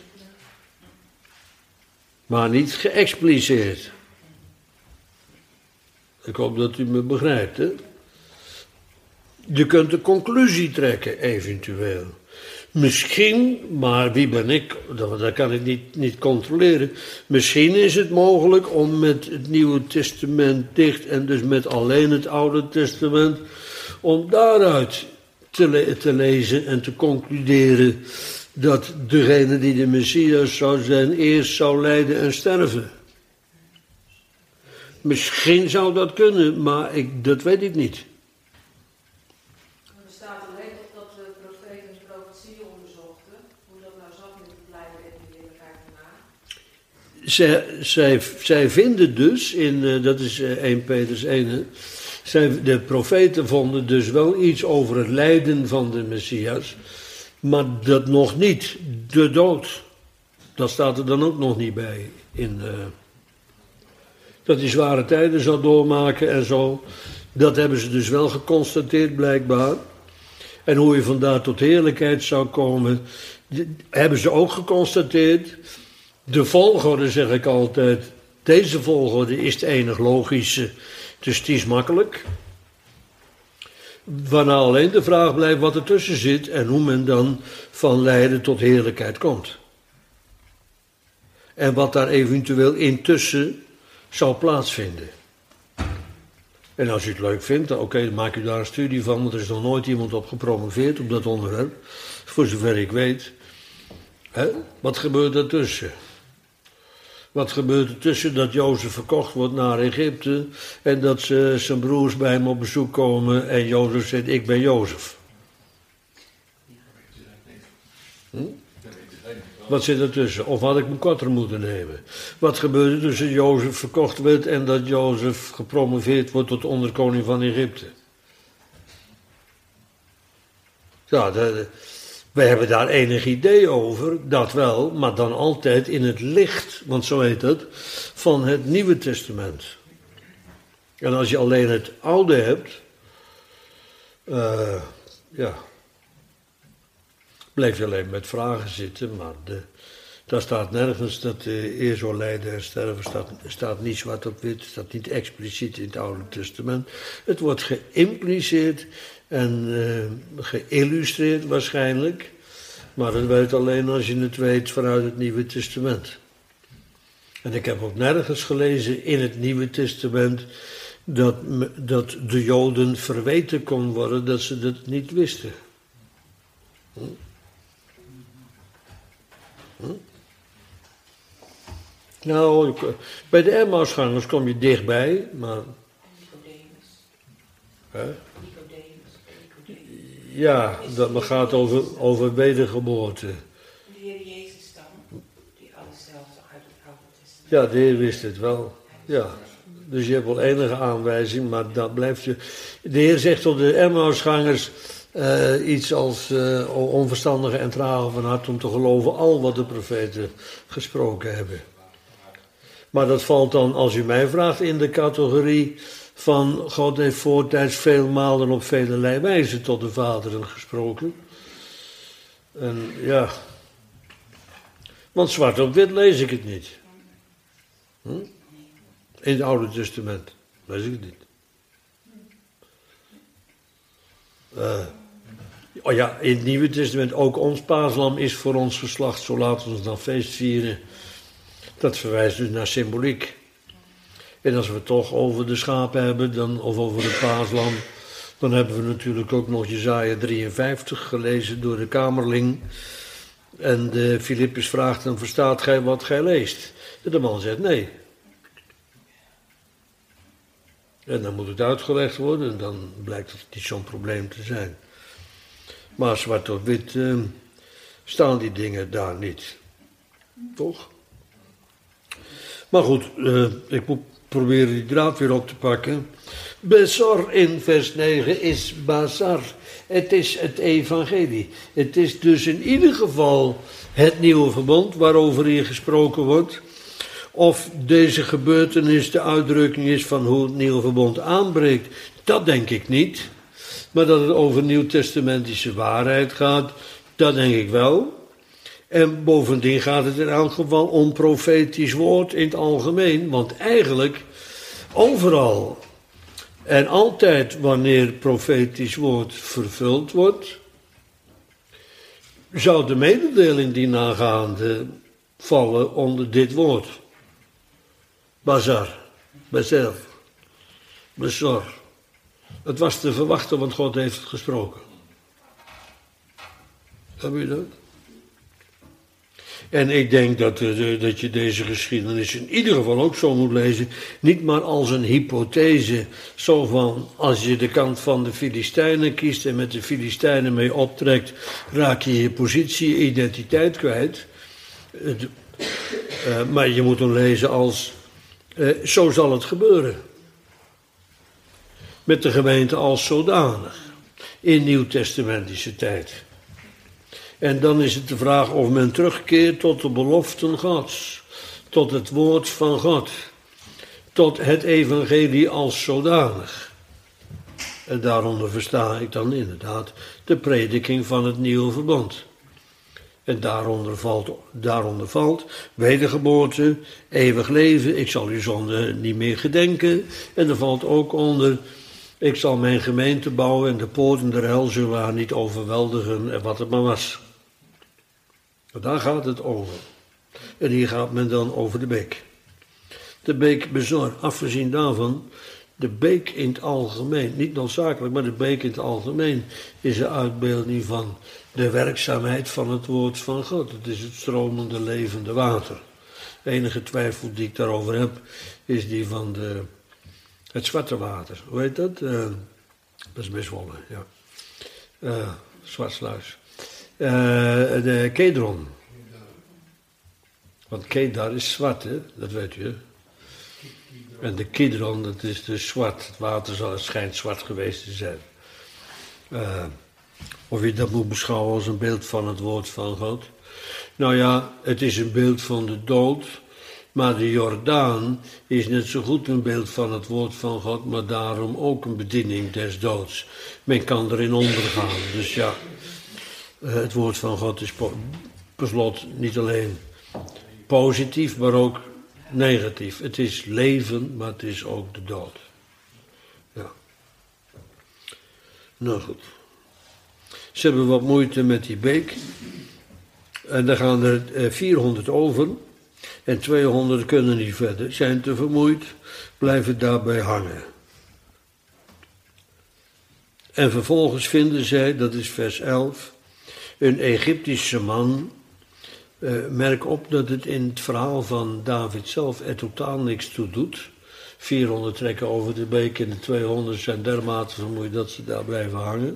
maar niet geëxpliceerd. Ik hoop dat u me begrijpt, hè? Je kunt de conclusie trekken, eventueel. Misschien, maar wie ben ik, dat kan ik niet controleren. Misschien is het mogelijk om met het Nieuwe Testament dicht en dus met alleen het Oude Testament, om daaruit te lezen en te concluderen dat degene die de Messias zou zijn, eerst zou lijden en sterven. Misschien zou dat kunnen, maar dat weet ik niet. Er staat alleen op dat de profeten en profetieën onderzochten. Hoe dat nou zat met het lijden en de heerlijkheid daarna. Zij vinden dus, dat is 1 Petrus 1, de profeten vonden dus wel iets over het lijden van de Messias, maar dat nog niet, de dood. Dat staat er dan ook nog niet bij. Dat hij zware tijden zou doormaken en zo. Dat hebben ze dus wel geconstateerd blijkbaar. En hoe je vandaar tot heerlijkheid zou komen, hebben ze ook geconstateerd. De volgorde, zeg ik altijd, deze volgorde is het enig logische, dus het is makkelijk. Waarna alleen de vraag blijft wat ertussen zit en hoe men dan van lijden tot heerlijkheid komt. En wat daar eventueel intussen zou plaatsvinden. En als u het leuk vindt, oké, dan maak u daar een studie van, want er is nog nooit iemand op gepromoveerd op dat onderwerp, voor zover ik weet. Wat gebeurt ertussen? Wat gebeurt er tussen dat Jozef verkocht wordt naar Egypte en dat zijn broers bij hem op bezoek komen en Jozef zegt, ik ben Jozef? Wat zit er tussen? Of had ik mijn korter moeten nemen? Wat gebeurde tussen Jozef verkocht werd en dat Jozef gepromoveerd wordt tot onderkoning van Egypte? Ja, wij hebben daar enig idee over, dat wel, maar dan altijd in het licht, want zo heet het, van het Nieuwe Testament. En als je alleen het Oude hebt, blijf je alleen met vragen zitten, maar daar staat nergens dat de eer zou lijden en sterven, staat niet zwart op wit, staat niet expliciet in het Oude Testament. Het wordt geïmpliceerd en geïllustreerd waarschijnlijk, maar dat weet alleen als je het weet vanuit het Nieuwe Testament. En ik heb ook nergens gelezen in het Nieuwe Testament dat de Joden verweten kon worden dat ze dat niet wisten. Nou, bij de Emmausgangers kom je dichtbij, maar... Nicodemus. Ja, dat gaat over wedergeboorte. De Heer Jezus dan, die alles zelf uit het Oude Testament. Ja, de Heer wist het wel. Ja. Dus je hebt wel enige aanwijzing, maar dat blijft je... De Heer zegt tot de Emmausgangers iets als onverstandige en trage van hart om te geloven al wat de profeten gesproken hebben. Maar dat valt dan, als u mij vraagt, in de categorie van God heeft voortijds veel malen op velerlei wijze tot de vaderen gesproken. En ja, want zwart op wit lees ik het niet. In het Oude Testament lees ik het niet. In het Nieuwe Testament ook ons paaslam is voor ons geslacht, zo laten we ons dan feest vieren. Dat verwijst dus naar symboliek. En als we het toch over de schapen hebben, dan, of over het paaslam, dan hebben we natuurlijk ook nog Jesaja 53 gelezen door de Kamerling. En Filippus vraagt dan, verstaat gij wat gij leest? En de man zegt nee. En dan moet het uitgelegd worden en dan blijkt het niet zo'n probleem te zijn. Maar zwart op wit staan die dingen daar niet. Toch? Maar goed, ik moet proberen die draad weer op te pakken. Besor in vers 9 is Bazar. Het is het evangelie. Het is dus in ieder geval het nieuwe verbond waarover hier gesproken wordt. Of deze gebeurtenis de uitdrukking is van hoe het nieuwe verbond aanbreekt, dat denk ik niet. Maar dat het over nieuwtestamentische waarheid gaat, dat denk ik wel. En bovendien gaat het in elk geval om profetisch woord in het algemeen. Want eigenlijk overal en altijd wanneer profetisch woord vervuld wordt, zou de mededeling die nagaande vallen onder dit woord. Bazar, Bezer, Besor. Het was te verwachten, want God heeft het gesproken. Heb je dat? En ik denk dat je deze geschiedenis in ieder geval ook zo moet lezen. Niet maar als een hypothese. Zo van, als je de kant van de Filistijnen kiest en met de Filistijnen mee optrekt, raak je je positie, je identiteit kwijt. Maar je moet hem lezen als, zo zal het gebeuren. Met de gemeente als zodanig. In nieuwtestamentische tijd. En dan is het de vraag of men terugkeert tot de beloften Gods. Tot het woord van God. Tot het evangelie als zodanig. En daaronder versta ik dan inderdaad de prediking van het nieuwe verbond. En daaronder valt wedergeboorte, eeuwig leven, ik zal uw zonde niet meer gedenken. En er valt ook onder, ik zal mijn gemeente bouwen en de poorten der hel zullen haar niet overweldigen en wat het maar was. Daar gaat het over. En hier gaat men dan over de beek. De beek Bezor, afgezien daarvan, de beek in het algemeen, niet noodzakelijk, maar de beek in het algemeen is een uitbeelding van de werkzaamheid van het woord van God. Het is het stromende, levende water. De enige twijfel die ik daarover heb, is die van het zwarte water. Hoe heet dat? Dat is best Zwolle, ja. Zwartsluis. De Kedron. Want Kedar is zwart, hè? Dat weet u, hè? En de Kidron, dat is dus zwart. Het water schijnt zwart geweest te zijn. Of je dat moet beschouwen als een beeld van het woord van God. Nou ja, het is een beeld van de dood. Maar de Jordaan is net zo goed een beeld van het woord van God, maar daarom ook een bediening des doods. Men kan erin ondergaan. Dus ja, het woord van God is per slot niet alleen positief, maar ook negatief. Het is leven, maar het is ook de dood. Ja. Nou goed. Ze hebben wat moeite met die beek. En dan gaan er 400 over. En 200 kunnen niet verder. Zijn te vermoeid. Blijven daarbij hangen. En vervolgens vinden zij, dat is vers 11, een Egyptische man. Merk op dat het in het verhaal van David zelf er totaal niks toe doet. 400 trekken over de beek en de 200 zijn dermate vermoeid dat ze daar blijven hangen.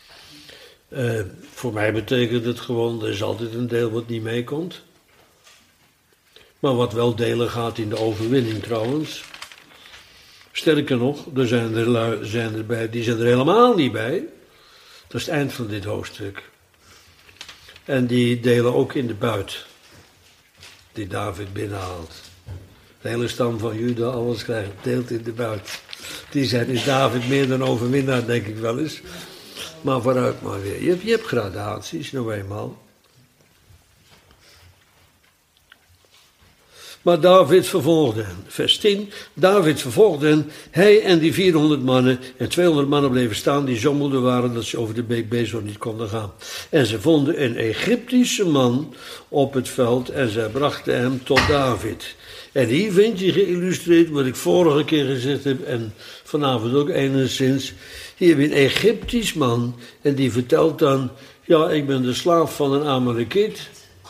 Voor mij betekent het gewoon, er is altijd een deel wat niet meekomt. Maar wat wel delen gaat in de overwinning trouwens. Sterker nog, er zijn er bij, die zijn er helemaal niet bij. Dat is het eind van dit hoofdstuk. En die delen ook in de buit. Die David binnenhaalt. De hele stam van Juda, alles krijgt, deelt in de buit. Die zijn is David meer dan overwinnaar, denk ik wel eens. Maar vooruit maar weer. Je hebt gradaties, nou eenmaal. Maar David vervolgde hen. Vers 10. David vervolgde hen. Hij en die 400 mannen en 200 mannen bleven staan die zo moede waren dat ze over de beek Bezor niet konden gaan. En ze vonden een Egyptische man op het veld en zij brachten hem tot David. En hier vind je geïllustreerd wat ik vorige keer gezegd heb en vanavond ook enigszins. Hier heb je een Egyptisch man en die vertelt dan, ja, ik ben de slaaf van een Amalekiet.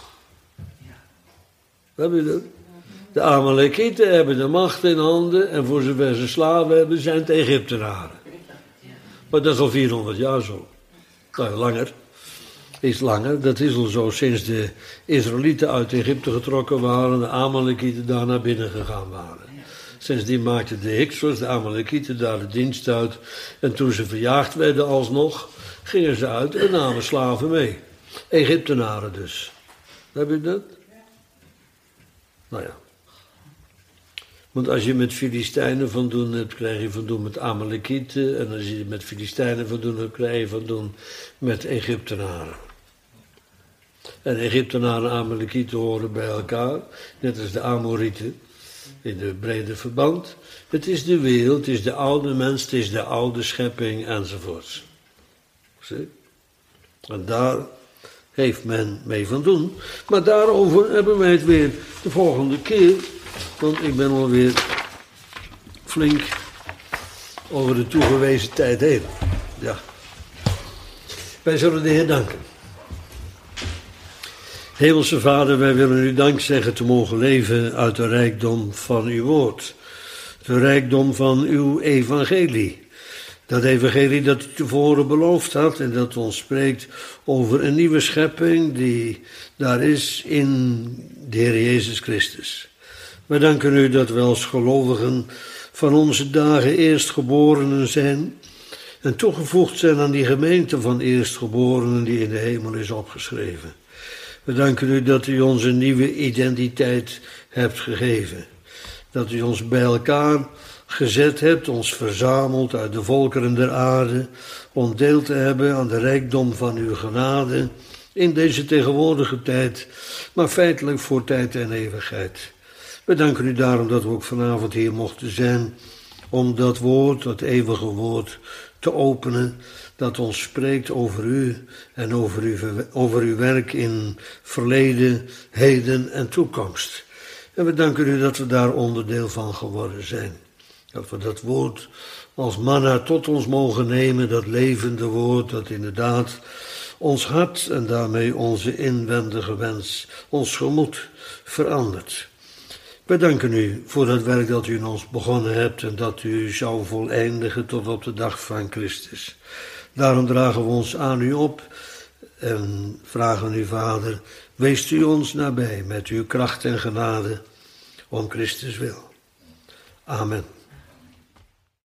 Heb je dat? De Amalekieten hebben de macht in handen en voor zover ze slaven hebben zijn het Egyptenaren. Maar dat is al 400 jaar zo. Nou, langer. Is langer. Dat is al zo sinds de Israëlieten uit Egypte getrokken waren, de Amalekieten daar naar binnen gegaan waren. Sindsdien maakten de Hyksos, de Amalekieten, daar de dienst uit. En toen ze verjaagd werden alsnog, gingen ze uit en namen slaven mee. Egyptenaren dus. Heb je dat? Nou ja. Want als je met Filistijnen van doen hebt, krijg je van doen met Amalekieten. En als je met Filistijnen van doen hebt, krijg je van doen met Egyptenaren. En Egyptenaren en Amalekieten horen bij elkaar, net als de Amorieten, in de brede verband. Het is de wereld, het is de oude mens, het is de oude schepping enzovoorts. Zie? En daar heeft men mee van doen. Maar daarover hebben wij het weer de volgende keer. Want ik ben alweer flink over de toegewezen tijd heen. Ja. Wij zullen de Heer danken. Hemelse Vader, wij willen u dank zeggen te mogen leven uit de rijkdom van uw woord. De rijkdom van uw evangelie. Dat evangelie dat u tevoren beloofd had en dat ons spreekt over een nieuwe schepping die daar is in de Heer Jezus Christus. Wij danken u dat we als gelovigen van onze dagen eerstgeborenen zijn en toegevoegd zijn aan die gemeente van eerstgeborenen die in de hemel is opgeschreven. We danken u dat u ons een nieuwe identiteit hebt gegeven. Dat u ons bij elkaar gezet hebt, ons verzameld uit de volkeren der aarde, om deel te hebben aan de rijkdom van uw genade in deze tegenwoordige tijd, maar feitelijk voor tijd en eeuwigheid. We danken u daarom dat we ook vanavond hier mochten zijn, om dat woord, dat eeuwige woord, te openen, dat ons spreekt over u en over uw werk in verleden, heden en toekomst. En we danken u dat we daar onderdeel van geworden zijn. Dat we dat woord als manna tot ons mogen nemen, dat levende woord, dat inderdaad ons hart en daarmee onze inwendige wens, ons gemoed verandert. We danken u voor dat werk dat u in ons begonnen hebt en dat u zou voleindigen tot op de dag van Christus. Daarom dragen we ons aan u op en vragen u, Vader, wees u ons nabij met uw kracht en genade om Christus wil. Amen.